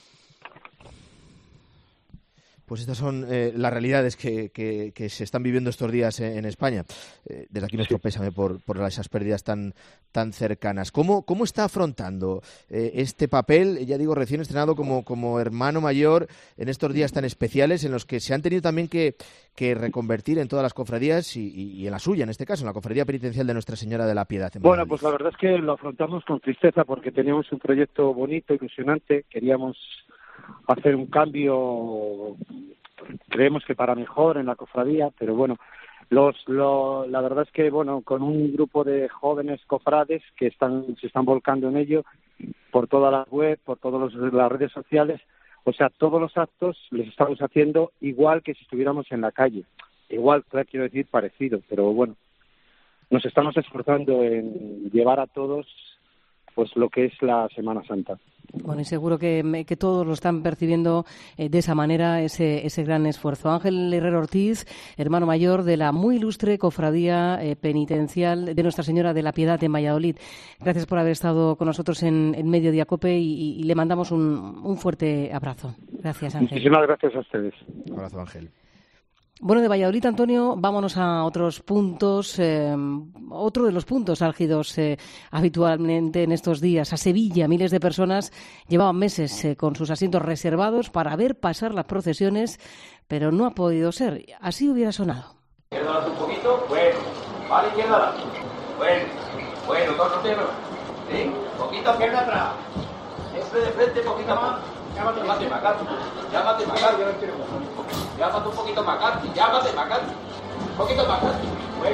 Pues estas son eh, las realidades que, que, que se están viviendo estos días en, en España. Eh, desde aquí nuestro pésame por, por esas pérdidas tan, tan cercanas. ¿Cómo, cómo está afrontando eh, este papel, ya digo, recién estrenado como, como hermano mayor en estos días tan especiales en los que se han tenido también que, que reconvertir en todas las cofradías y, y, y en la suya, en este caso, en la cofradía penitencial de Nuestra Señora de la Piedad? Bueno, pues la verdad es que lo afrontamos con tristeza porque teníamos un proyecto bonito, ilusionante, queríamos hacer un cambio, creemos que para mejor en la cofradía, pero bueno, los, lo, la verdad es que bueno, con un grupo de jóvenes cofrades que están se están volcando en ello por toda la web, por todas las redes sociales, o sea, todos los actos les estamos haciendo igual que si estuviéramos en la calle, igual, quiero decir, parecido, pero bueno, nos estamos esforzando en llevar a todos pues lo que es la Semana Santa. Bueno, y seguro que, que todos lo están percibiendo eh, de esa manera, ese, ese gran esfuerzo. Ángel Herrero Ortiz, hermano mayor de la muy ilustre cofradía eh, penitencial de Nuestra Señora de la Piedad en Valladolid. Gracias por haber estado con nosotros en, en Mediodía COPE y, y le mandamos un, un fuerte abrazo. Gracias, Ángel. Muchísimas gracias a ustedes. Un abrazo, Ángel. Bueno, de Valladolid, Antonio, vámonos a otros puntos, eh, otro de los puntos álgidos eh, habitualmente en estos días, a Sevilla. Miles de personas llevaban meses eh, con sus asientos reservados para ver pasar las procesiones, pero no ha podido ser. Así hubiera sonado. Izquierda un poquito, bueno, vale, izquierda, bueno, bueno, dos roteros, sí, poquito izquierda atrás, este de frente, poquito más. Llámate McCarthy, llámate McCarthy, llámate un poquito McCarthy, llámate McCarthy, un poquito McCarthy, bueno.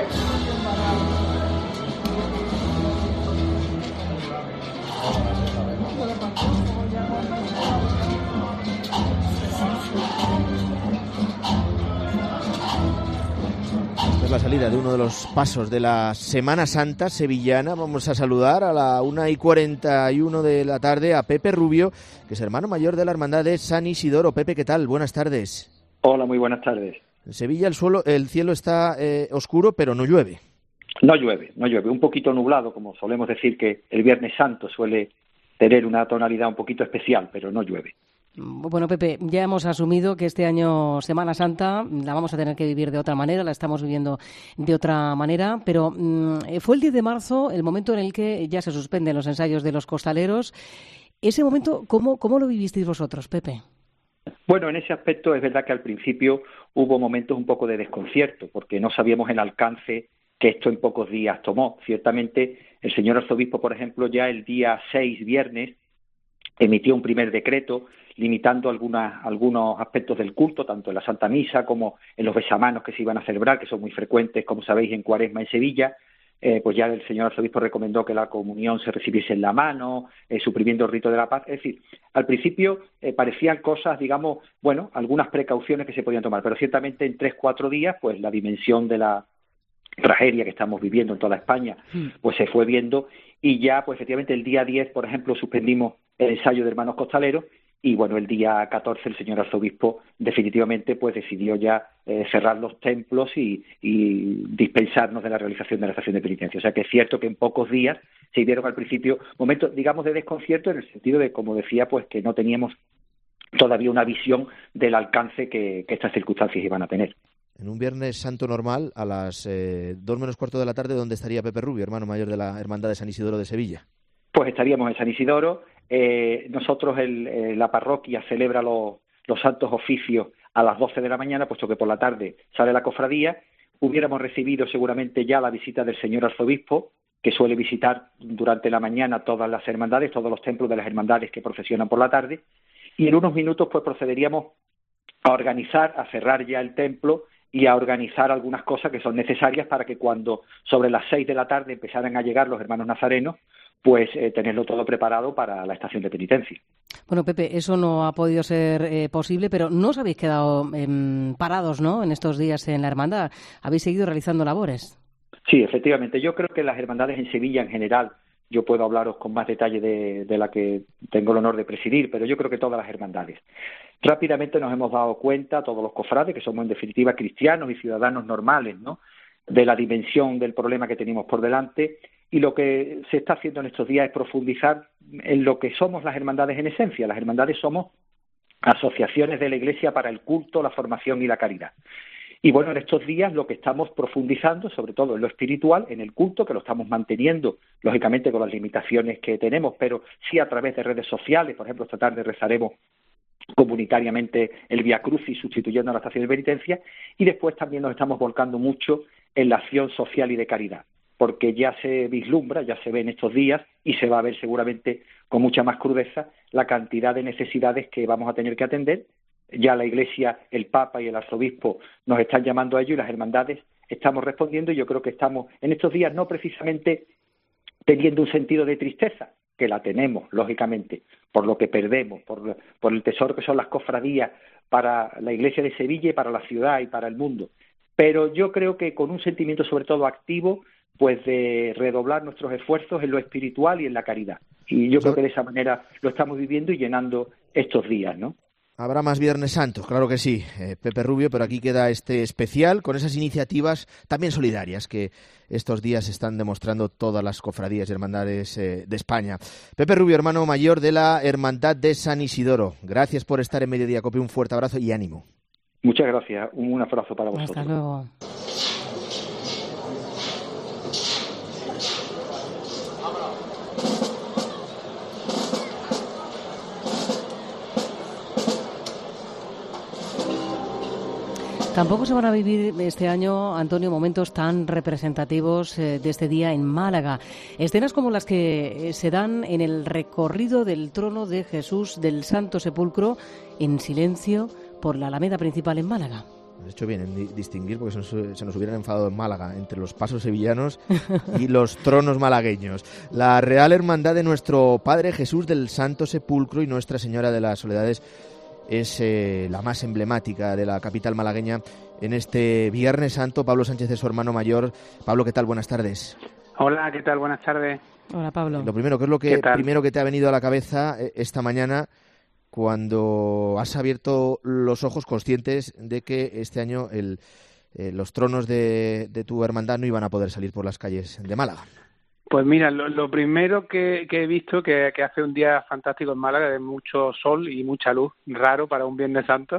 Es la salida de uno de los pasos de la Semana Santa sevillana. Vamos a saludar a la una y cuarenta y uno de la tarde a Pepe Rubio, que es hermano mayor de la Hermandad de San Isidoro. Pepe, ¿qué tal? Buenas tardes. Hola, muy buenas tardes. En Sevilla el suelo, el cielo está eh, oscuro, pero no llueve. No llueve, no llueve. Un poquito nublado, como solemos decir que el Viernes Santo suele tener una tonalidad un poquito especial, pero no llueve. Bueno, Pepe, ya hemos asumido que este año Semana Santa la vamos a tener que vivir de otra manera, la estamos viviendo de otra manera, pero mmm, fue el diez de marzo el momento en el que ya se suspenden los ensayos de los costaleros. Ese momento, ¿cómo, cómo lo vivisteis vosotros, Pepe? Bueno, en ese aspecto es verdad que al principio hubo momentos un poco de desconcierto, porque no sabíamos el alcance que esto en pocos días tomó. Ciertamente, el señor arzobispo, por ejemplo, ya el día seis, viernes, emitió un primer decreto limitando algunas, algunos aspectos del culto, tanto en la Santa Misa como en los besamanos que se iban a celebrar, que son muy frecuentes, como sabéis, en Cuaresma en Sevilla. Eh, pues ya el señor arzobispo recomendó que la comunión se recibiese en la mano, eh, suprimiendo el rito de la paz. Es decir, al principio eh, parecían cosas, digamos, bueno, algunas precauciones que se podían tomar, pero ciertamente en tres, cuatro días, pues la dimensión de la tragedia que estamos viviendo en toda España, pues se fue viendo, y ya, pues efectivamente, el día diez, por ejemplo, suspendimos el ensayo de Hermanos Costaleros, y bueno, el día catorce el señor arzobispo definitivamente pues decidió ya eh, cerrar los templos y, y dispensarnos de la realización de la estación de penitencia. O sea que es cierto que en pocos días se dieron al principio momentos, digamos, de desconcierto, en el sentido de, como decía, pues que no teníamos todavía una visión del alcance que, que estas circunstancias iban a tener. En un Viernes Santo normal, a las eh, dos menos cuarto de la tarde, ¿dónde estaría Pepe Rubio, hermano mayor de la Hermandad de San Isidoro de Sevilla? Pues estaríamos en San Isidoro. Eh, nosotros, el, eh, la parroquia celebra los, los santos oficios a las doce de la mañana, puesto que por la tarde sale la cofradía. Hubiéramos recibido seguramente ya la visita del señor arzobispo, que suele visitar durante la mañana todas las hermandades, todos los templos de las hermandades que procesionan por la tarde, y en unos minutos pues procederíamos a organizar, a cerrar ya el templo y a organizar algunas cosas que son necesarias para que cuando sobre las seis de la tarde empezaran a llegar los hermanos nazarenos, pues eh, tenerlo todo preparado para la estación de penitencia. Bueno, Pepe, eso no ha podido ser eh, posible, pero no os habéis quedado eh, parados, ¿no?, en estos días en la hermandad. Habéis seguido realizando labores. Sí, efectivamente. Yo creo que las hermandades en Sevilla en general, yo puedo hablaros con más detalle de, de la que tengo el honor de presidir, pero yo creo que todas las hermandades. Rápidamente nos hemos dado cuenta, todos los cofrades, que somos en definitiva cristianos y ciudadanos normales, ¿no?, de la dimensión del problema que tenemos por delante, y lo que se está haciendo en estos días es profundizar en lo que somos las hermandades en esencia. Las hermandades somos asociaciones de la Iglesia para el culto, la formación y la caridad. Y bueno, en estos días lo que estamos profundizando, sobre todo en lo espiritual, en el culto, que lo estamos manteniendo, lógicamente con las limitaciones que tenemos, pero sí a través de redes sociales. Por ejemplo, esta tarde rezaremos comunitariamente el Vía Crucis, sustituyendo a la estación de penitencia, y después también nos estamos volcando mucho en la acción social y de caridad, porque ya se vislumbra, ya se ve en estos días, y se va a ver seguramente con mucha más crudeza la cantidad de necesidades que vamos a tener que atender. Ya la Iglesia, el Papa y el Arzobispo nos están llamando a ello, y las hermandades estamos respondiendo, y yo creo que estamos en estos días no precisamente teniendo un sentido de tristeza, que la tenemos, lógicamente, por lo que perdemos, por, por el tesoro que son las cofradías para la Iglesia de Sevilla y para la ciudad y para el mundo, pero yo creo que con un sentimiento sobre todo activo, pues de redoblar nuestros esfuerzos en lo espiritual y en la caridad. Y yo creo que de esa manera lo estamos viviendo y llenando estos días, ¿no? Habrá más Viernes Santos, claro que sí, eh, Pepe Rubio, pero aquí queda este especial con esas iniciativas también solidarias que estos días están demostrando todas las cofradías y hermandades eh, de España. Pepe Rubio, hermano mayor de la Hermandad de San Isidoro, gracias por estar en Mediodía Cope, un fuerte abrazo y ánimo. Muchas gracias. Un abrazo para vosotros. Hasta luego. Tampoco se van a vivir este año, Antonio, momentos tan representativos eh, de este día en Málaga. Escenas como las que eh, se dan en el recorrido del trono de Jesús del Santo Sepulcro en silencio por la Alameda principal en Málaga. De hecho, bien, en distinguir, porque se nos, se nos hubieran enfadado en Málaga, entre los pasos sevillanos y los tronos malagueños. La Real Hermandad de nuestro Padre Jesús del Santo Sepulcro y Nuestra Señora de las Soledades es eh, la más emblemática de la capital malagueña en este Viernes Santo. Pablo Sánchez es su hermano mayor. Pablo, ¿qué tal? Buenas tardes. Hola, ¿qué tal? Buenas tardes. Hola, Pablo. Lo primero, ¿qué es lo que primero que te ha venido a la cabeza esta mañana cuando has abierto los ojos conscientes de que este año el, eh, los tronos de, de tu hermandad no iban a poder salir por las calles de Málaga? Pues mira, lo, lo primero que, que he visto que, que hace un día fantástico en Málaga, de mucho sol y mucha luz, raro para un Viernes Santo.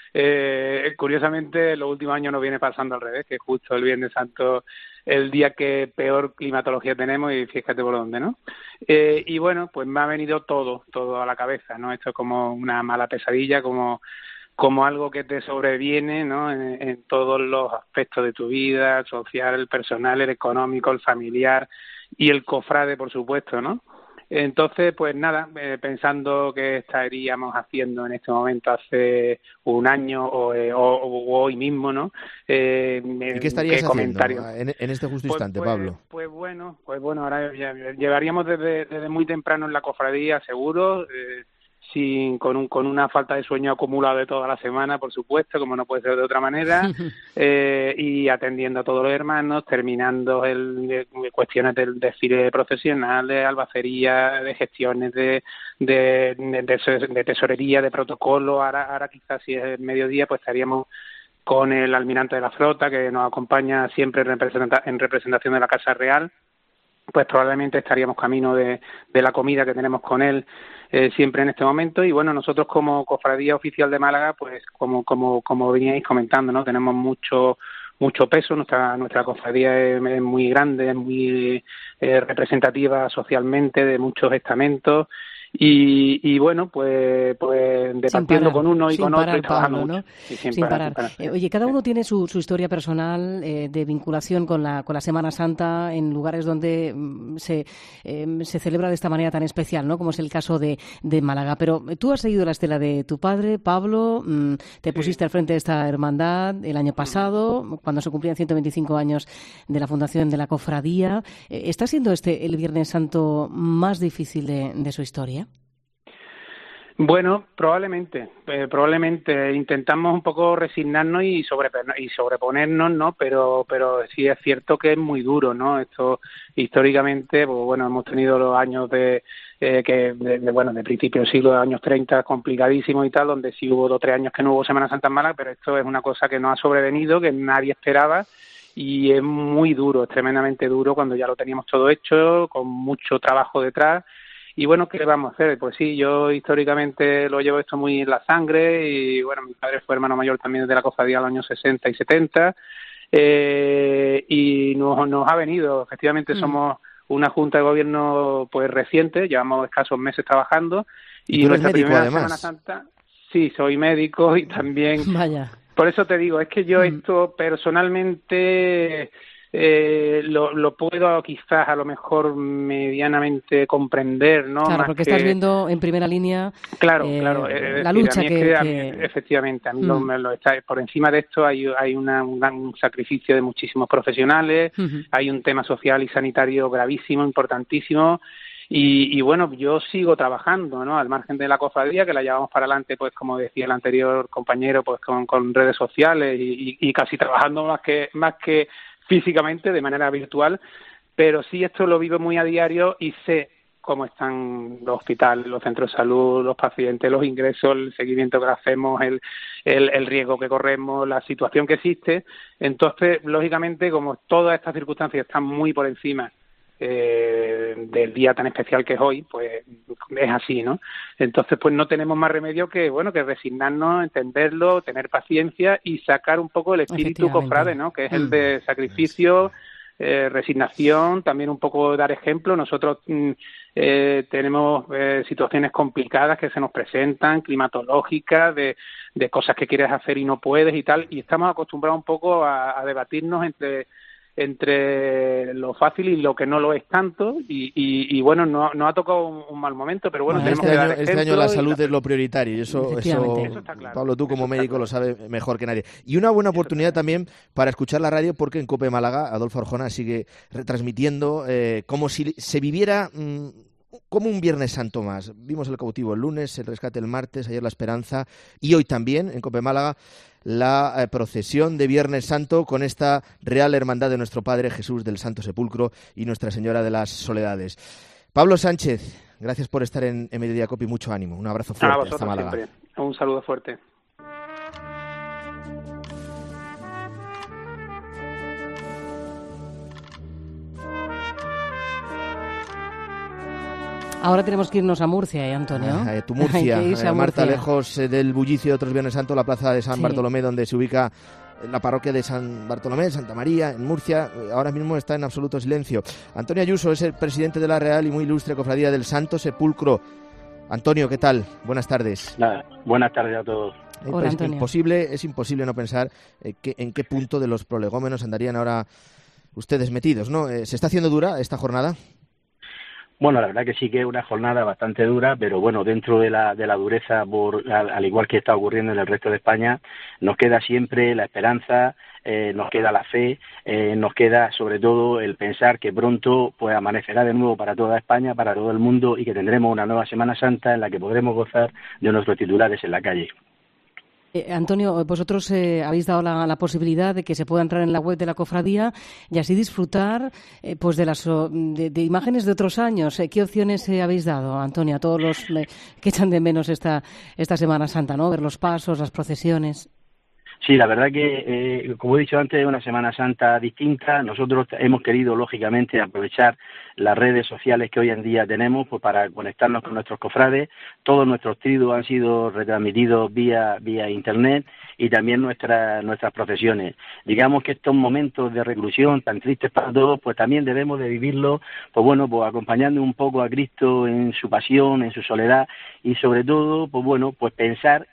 Eh, curiosamente, los últimos años nos viene pasando al revés, que justo el Viernes Santo el día que peor climatología tenemos, y fíjate por dónde, ¿no? Eh, y bueno, pues me ha venido todo, todo a la cabeza, ¿no? Esto es como una mala pesadilla, como como algo que te sobreviene, ¿no? En, en todos los aspectos de tu vida, social, el personal, el económico, el familiar y el cofrade, por supuesto, ¿no? Entonces, pues nada, eh, pensando qué estaríamos haciendo en este momento hace un año o, eh, o, o hoy mismo, ¿no? Eh, ¿Y qué estarías qué haciendo en, en este justo pues, instante, pues, Pablo? Pues bueno, pues bueno, ahora ya, llevaríamos desde, desde muy temprano en la cofradía, seguro, eh, sin con un con una falta de sueño acumulado de toda la semana, por supuesto, como no puede ser de otra manera, eh, y atendiendo a todos los hermanos, terminando el, el cuestiones del desfile procesional, de albacería, de gestiones de de, de, de tesorería, de protocolo. Ahora, ahora quizás si es el mediodía, pues estaríamos con el almirante de la flota, que nos acompaña siempre en, representa, en representación de la Casa Real. Pues probablemente estaríamos camino de, de la comida que tenemos con él eh, siempre en este momento. Y bueno, nosotros como Cofradía Oficial de Málaga, pues como como como veníais comentando, ¿no? Tenemos mucho mucho peso. Nuestra nuestra cofradía es, es muy grande, es muy eh, representativa socialmente, de muchos estamentos. Y, y bueno, pues, pues departiendo con uno y con parar, otro y trabajando Pablo, ¿no? mucho. Sí, sin, sin parar, parar. Sin parar. Eh, oye, cada uno tiene su, su historia personal eh, de vinculación con la, con la Semana Santa en lugares donde mm, se, eh, se celebra de esta manera tan especial, ¿no? Como es el caso de, de Málaga. Pero tú has seguido la estela de tu padre, Pablo, mm, te pusiste sí. al frente de esta hermandad el año pasado, mm. cuando se cumplían ciento veinticinco años de la fundación de la cofradía. Eh, ¿Está siendo este el Viernes Santo más difícil de, de su historia? Bueno, probablemente, eh, probablemente intentamos un poco resignarnos y, sobre, y sobreponernos, ¿no? Pero, pero sí es cierto que es muy duro, ¿no? Esto históricamente, pues bueno, hemos tenido los años de, eh, que, de, de, bueno, de principio del siglo, de años treinta, complicadísimos y tal, donde sí hubo dos o tres años que no hubo Semana Santa en Málaga, pero esto es una cosa que no ha sobrevenido, que nadie esperaba. Y es muy duro, es tremendamente duro cuando ya lo teníamos todo hecho, con mucho trabajo detrás. Y bueno, ¿qué le vamos a hacer? Pues sí, yo históricamente lo llevo esto muy en la sangre y bueno, mi padre fue hermano mayor también desde la cofradía en los años sesenta y setenta eh, y nos, nos ha venido, efectivamente mm. somos una junta de gobierno pues reciente, llevamos escasos meses trabajando y, ¿Y nuestra médico, primera además? Semana Santa, sí, soy médico y también... Vaya. Por eso te digo, es que yo mm. esto personalmente... Eh, lo, lo puedo quizás a lo mejor medianamente comprender, ¿no? Claro, Más porque que... estás viendo en primera línea claro, eh, claro, eh, la decir, lucha a mí que... es que, a mí, que... efectivamente, a mí mm. lo, me lo está, por encima de esto hay, hay una, un gran sacrificio de muchísimos profesionales, uh-huh. hay un tema social y sanitario gravísimo, importantísimo. Y, y bueno, yo sigo trabajando, ¿no? Al margen de la cofradía, que la llevamos para adelante, pues como decía el anterior compañero, pues con, con redes sociales y, y, y casi trabajando más que más que físicamente, de manera virtual, pero sí esto lo vivo muy a diario y sé cómo están los hospitales, los centros de salud, los pacientes, los ingresos, el seguimiento que hacemos, el, el, el riesgo que corremos, la situación que existe. Entonces, lógicamente, como todas estas circunstancias están muy por encima eh, del día tan especial que es hoy, pues es así, ¿no? Entonces, pues no tenemos más remedio que, bueno, que resignarnos, entenderlo, tener paciencia y sacar un poco el espíritu cofrade, ¿no? Que es el de sacrificio, eh, resignación, también un poco dar ejemplo. Nosotros mm, eh, tenemos eh, situaciones complicadas que se nos presentan, climatológicas, de, de cosas que quieres hacer y no puedes y tal, y estamos acostumbrados un poco a, a debatirnos entre entre lo fácil y lo que no lo es tanto, y, y, y bueno, no, no ha tocado un, un mal momento, pero bueno, bueno tenemos este que año, dar este año la salud y... es lo prioritario, y eso, eso, eso está claro. Pablo, tú como Eso médico claro. lo sabes mejor que nadie. Y una buena oportunidad claro. también para escuchar la radio, porque en COPE Málaga, Adolfo Arjona sigue retransmitiendo eh, como si se viviera... Mmm, como un Viernes Santo más. Vimos el cautivo el lunes, el rescate el martes, ayer la esperanza, y hoy también, en COPE Málaga, la eh, procesión de Viernes Santo con esta Real Hermandad de nuestro Padre Jesús del Santo Sepulcro y Nuestra Señora de las Soledades. Pablo Sánchez, gracias por estar en, en Mediodía Cope y mucho ánimo. Un abrazo fuerte. A vosotros hasta Málaga. Siempre. Un saludo fuerte. Ahora tenemos que irnos a Murcia, ¿eh, Antonio? Ah, tu Murcia, eh, Marta, Murcia. Lejos eh, del bullicio de otros Viernes Santo, la plaza de San sí. Bartolomé, donde se ubica la parroquia de San Bartolomé, Santa María, en Murcia, ahora mismo está en absoluto silencio. Antonio Ayuso es el presidente de la Real y muy ilustre Cofradía del Santo Sepulcro. Antonio, ¿qué tal? Buenas tardes. Nada, buenas tardes a todos. Eh, Hola, es, imposible, es imposible no pensar eh, que, en qué punto de los prolegómenos andarían ahora ustedes metidos, ¿no? Eh, ¿Se está haciendo dura esta jornada? Bueno, la verdad que sí que es una jornada bastante dura, pero bueno, dentro de la de la dureza, por, al, al igual que está ocurriendo en el resto de España, nos queda siempre la esperanza, eh, nos queda la fe, eh, nos queda sobre todo el pensar que pronto pues amanecerá de nuevo para toda España, para todo el mundo, y que tendremos una nueva Semana Santa en la que podremos gozar de nuestros titulares en la calle. Eh, Antonio, vosotros eh, habéis dado la, la posibilidad de que se pueda entrar en la web de la cofradía y así disfrutar eh, pues de las de, de imágenes de otros años. Eh, ¿Qué opciones eh, habéis dado, Antonio, a todos los eh, que echan de menos esta esta Semana Santa, ¿no? Ver los pasos, las procesiones. Sí, la verdad que, eh, como he dicho antes, es una Semana Santa distinta. Nosotros hemos querido, lógicamente, aprovechar las redes sociales que hoy en día tenemos pues, para conectarnos con nuestros cofrades. Todos nuestros triduos han sido retransmitidos vía vía Internet y también nuestras nuestras procesiones. Digamos que estos momentos de reclusión tan tristes para todos, pues también debemos de vivirlos, pues bueno, pues acompañando un poco a Cristo en su pasión, en su soledad y sobre todo, pues bueno, pues pensar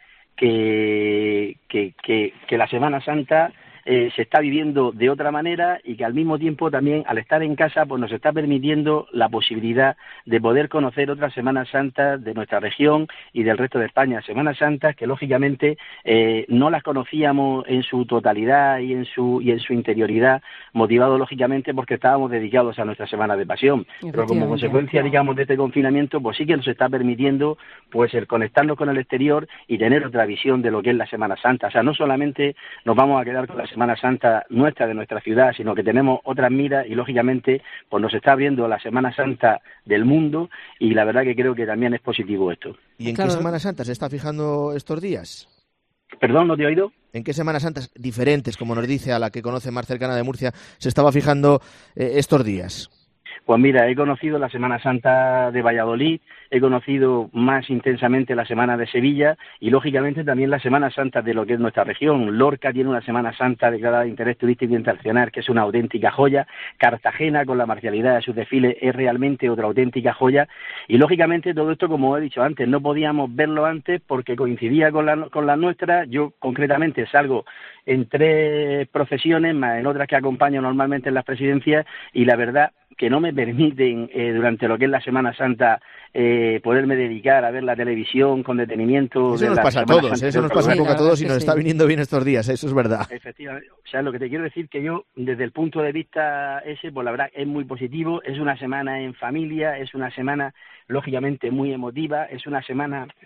Que, que, que, que la Semana Santa eh, se está viviendo de otra manera y que al mismo tiempo también al estar en casa pues nos está permitiendo la posibilidad de poder conocer otras Semanas Santas de nuestra región y del resto de España, Semanas Santas que lógicamente eh, no las conocíamos en su totalidad y en su y en su interioridad, motivado lógicamente porque estábamos dedicados a nuestra Semana de Pasión, pero como consecuencia digamos de este confinamiento pues sí que nos está permitiendo pues el conectarnos con el exterior y tener otra visión de lo que es la Semana Santa, o sea no solamente nos vamos a quedar con la Semana Santa nuestra de nuestra ciudad, sino que tenemos otras miras y lógicamente pues nos está abriendo la Semana Santa del mundo y la verdad que creo que también es positivo esto. ¿Y en claro. qué Semana Santa se está fijando estos días? Perdón, ¿no te he oído? ¿En qué Semanas Santas diferentes, como nos dice a la que conoce más cercana de Murcia, se estaba fijando eh, estos días? Pues mira, he conocido la Semana Santa de Valladolid, he conocido más intensamente la Semana de Sevilla y, lógicamente, también la Semana Santa de lo que es nuestra región. Lorca tiene una Semana Santa declarada de interés turístico internacional que es una auténtica joya. Cartagena, con la marcialidad de sus desfiles, es realmente otra auténtica joya. Y, lógicamente, todo esto, como he dicho antes, no podíamos verlo antes porque coincidía con la, con la nuestra. Yo, concretamente, salgo en tres procesiones, más en otras que acompaño normalmente en las presidencias, y la verdad que no me permiten eh, durante lo que es la Semana Santa eh, poderme dedicar a ver la televisión con detenimiento. Eso de nos la pasa a todos, ¿eh? Eso nos pasa un poco a todos y nos está viniendo bien estos días, ¿eh? Eso es verdad. Efectivamente, o sea, lo que te quiero decir que yo, desde el punto de vista ese, pues la verdad es muy positivo, es una semana en familia, es una semana lógicamente muy emotiva, es una semana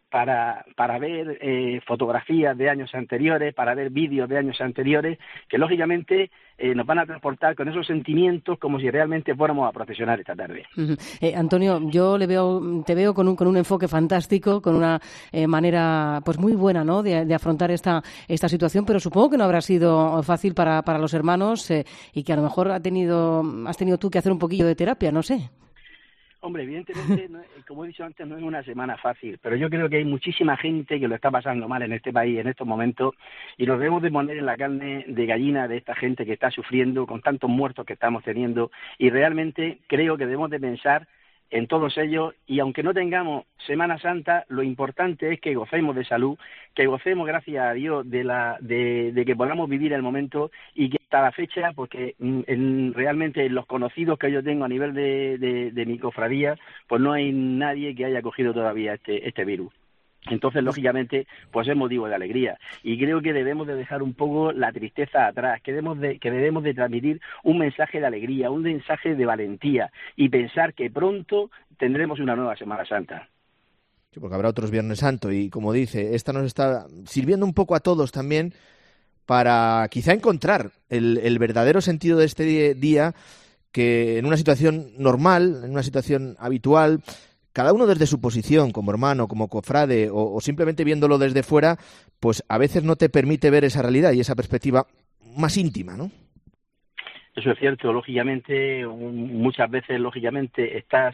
para, para ver eh, fotografías de años anteriores, para ver vídeos de años anteriores, que lógicamente eh, nos van a transportar con esos sentimientos como si realmente fuéramos a procesionar esta tarde. Uh-huh. Eh, Antonio, yo le veo, te veo con un, con un enfoque fantástico, con una eh, manera pues muy buena, ¿no?, de, de afrontar esta, esta situación, pero supongo que no habrá sido fácil para, para los hermanos eh, y que a lo mejor ha tenido, has tenido tú que hacer un poquillo de terapia, no sé. Hombre, evidentemente, no, como he dicho antes, no es una semana fácil, pero yo creo que hay muchísima gente que lo está pasando mal en este país en estos momentos y nos debemos de poner en la carne de gallina de esta gente que está sufriendo con tantos muertos que estamos teniendo, y realmente creo que debemos de pensar en todos ellos, y aunque no tengamos Semana Santa, lo importante es que gocemos de salud, que gocemos, gracias a Dios, de la de, de que podamos vivir el momento, y que hasta la fecha, porque en, realmente los conocidos que yo tengo a nivel de, de, de mi cofradía, pues no hay nadie que haya cogido todavía este, este virus. Entonces, lógicamente, pues es motivo de alegría. Y creo que debemos de dejar un poco la tristeza atrás, que debemos de, que debemos de transmitir un mensaje de alegría, un mensaje de valentía, y pensar que pronto tendremos una nueva Semana Santa. Sí, porque habrá otros Viernes Santo, y como dice, esta nos está sirviendo un poco a todos también para quizá encontrar el, el verdadero sentido de este día, que en una situación normal, en una situación habitual, cada uno desde su posición, como hermano, como cofrade, o, o simplemente viéndolo desde fuera, pues a veces no te permite ver esa realidad y esa perspectiva más íntima, ¿no? Eso es cierto, lógicamente, muchas veces, lógicamente, estás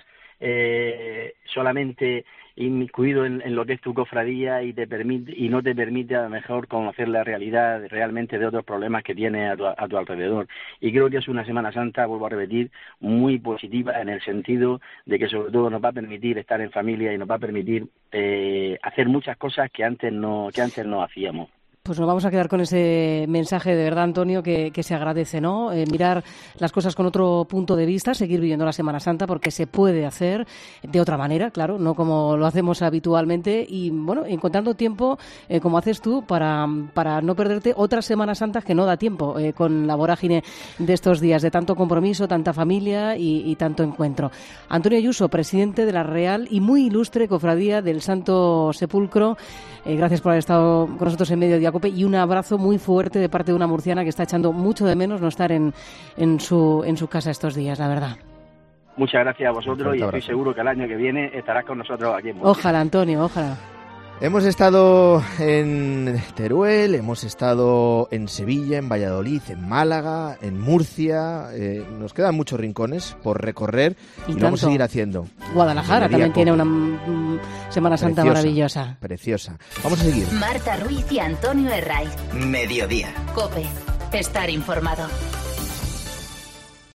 eh, solamente inmiscuido en, en lo que es tu cofradía y te permite y no te permite a lo mejor conocer la realidad realmente de otros problemas que tienes a tu, a tu alrededor. Y creo que es una Semana Santa, vuelvo a repetir, muy positiva, en el sentido de que sobre todo nos va a permitir estar en familia y nos va a permitir eh, hacer muchas cosas que antes no que antes no hacíamos. Pues nos vamos a quedar con ese mensaje de verdad, Antonio, que, que se agradece, ¿no? Eh, mirar las cosas con otro punto de vista, seguir viviendo la Semana Santa, porque se puede hacer de otra manera, claro, no como lo hacemos habitualmente, y bueno, encontrando tiempo, eh, como haces tú, para, para no perderte otras Semanas Santas que no da tiempo, eh, con la vorágine de estos días, de tanto compromiso, tanta familia y, y tanto encuentro. Antonio Ayuso, presidente de la Real y muy ilustre Cofradía del Santo Sepulcro, eh, gracias por haber estado con nosotros en Mediodía Cope, y un abrazo muy fuerte de parte de una murciana que está echando mucho de menos no estar en, en, su, en su casa estos días, la verdad. Muchas gracias a vosotros, y estoy seguro que el año que viene estarás con nosotros aquí en Murcia. Ojalá, Antonio, ojalá. Hemos estado en Teruel, hemos estado en Sevilla, en Valladolid, en Málaga, en Murcia. Eh, nos quedan muchos rincones por recorrer y, y lo vamos a seguir haciendo. Guadalajara también Cope. Tiene una mm, Semana Santa preciosa, maravillosa. Preciosa. Vamos a seguir. Marta Ruiz y Antonio Herraiz. Mediodía. Cope. Estar informado.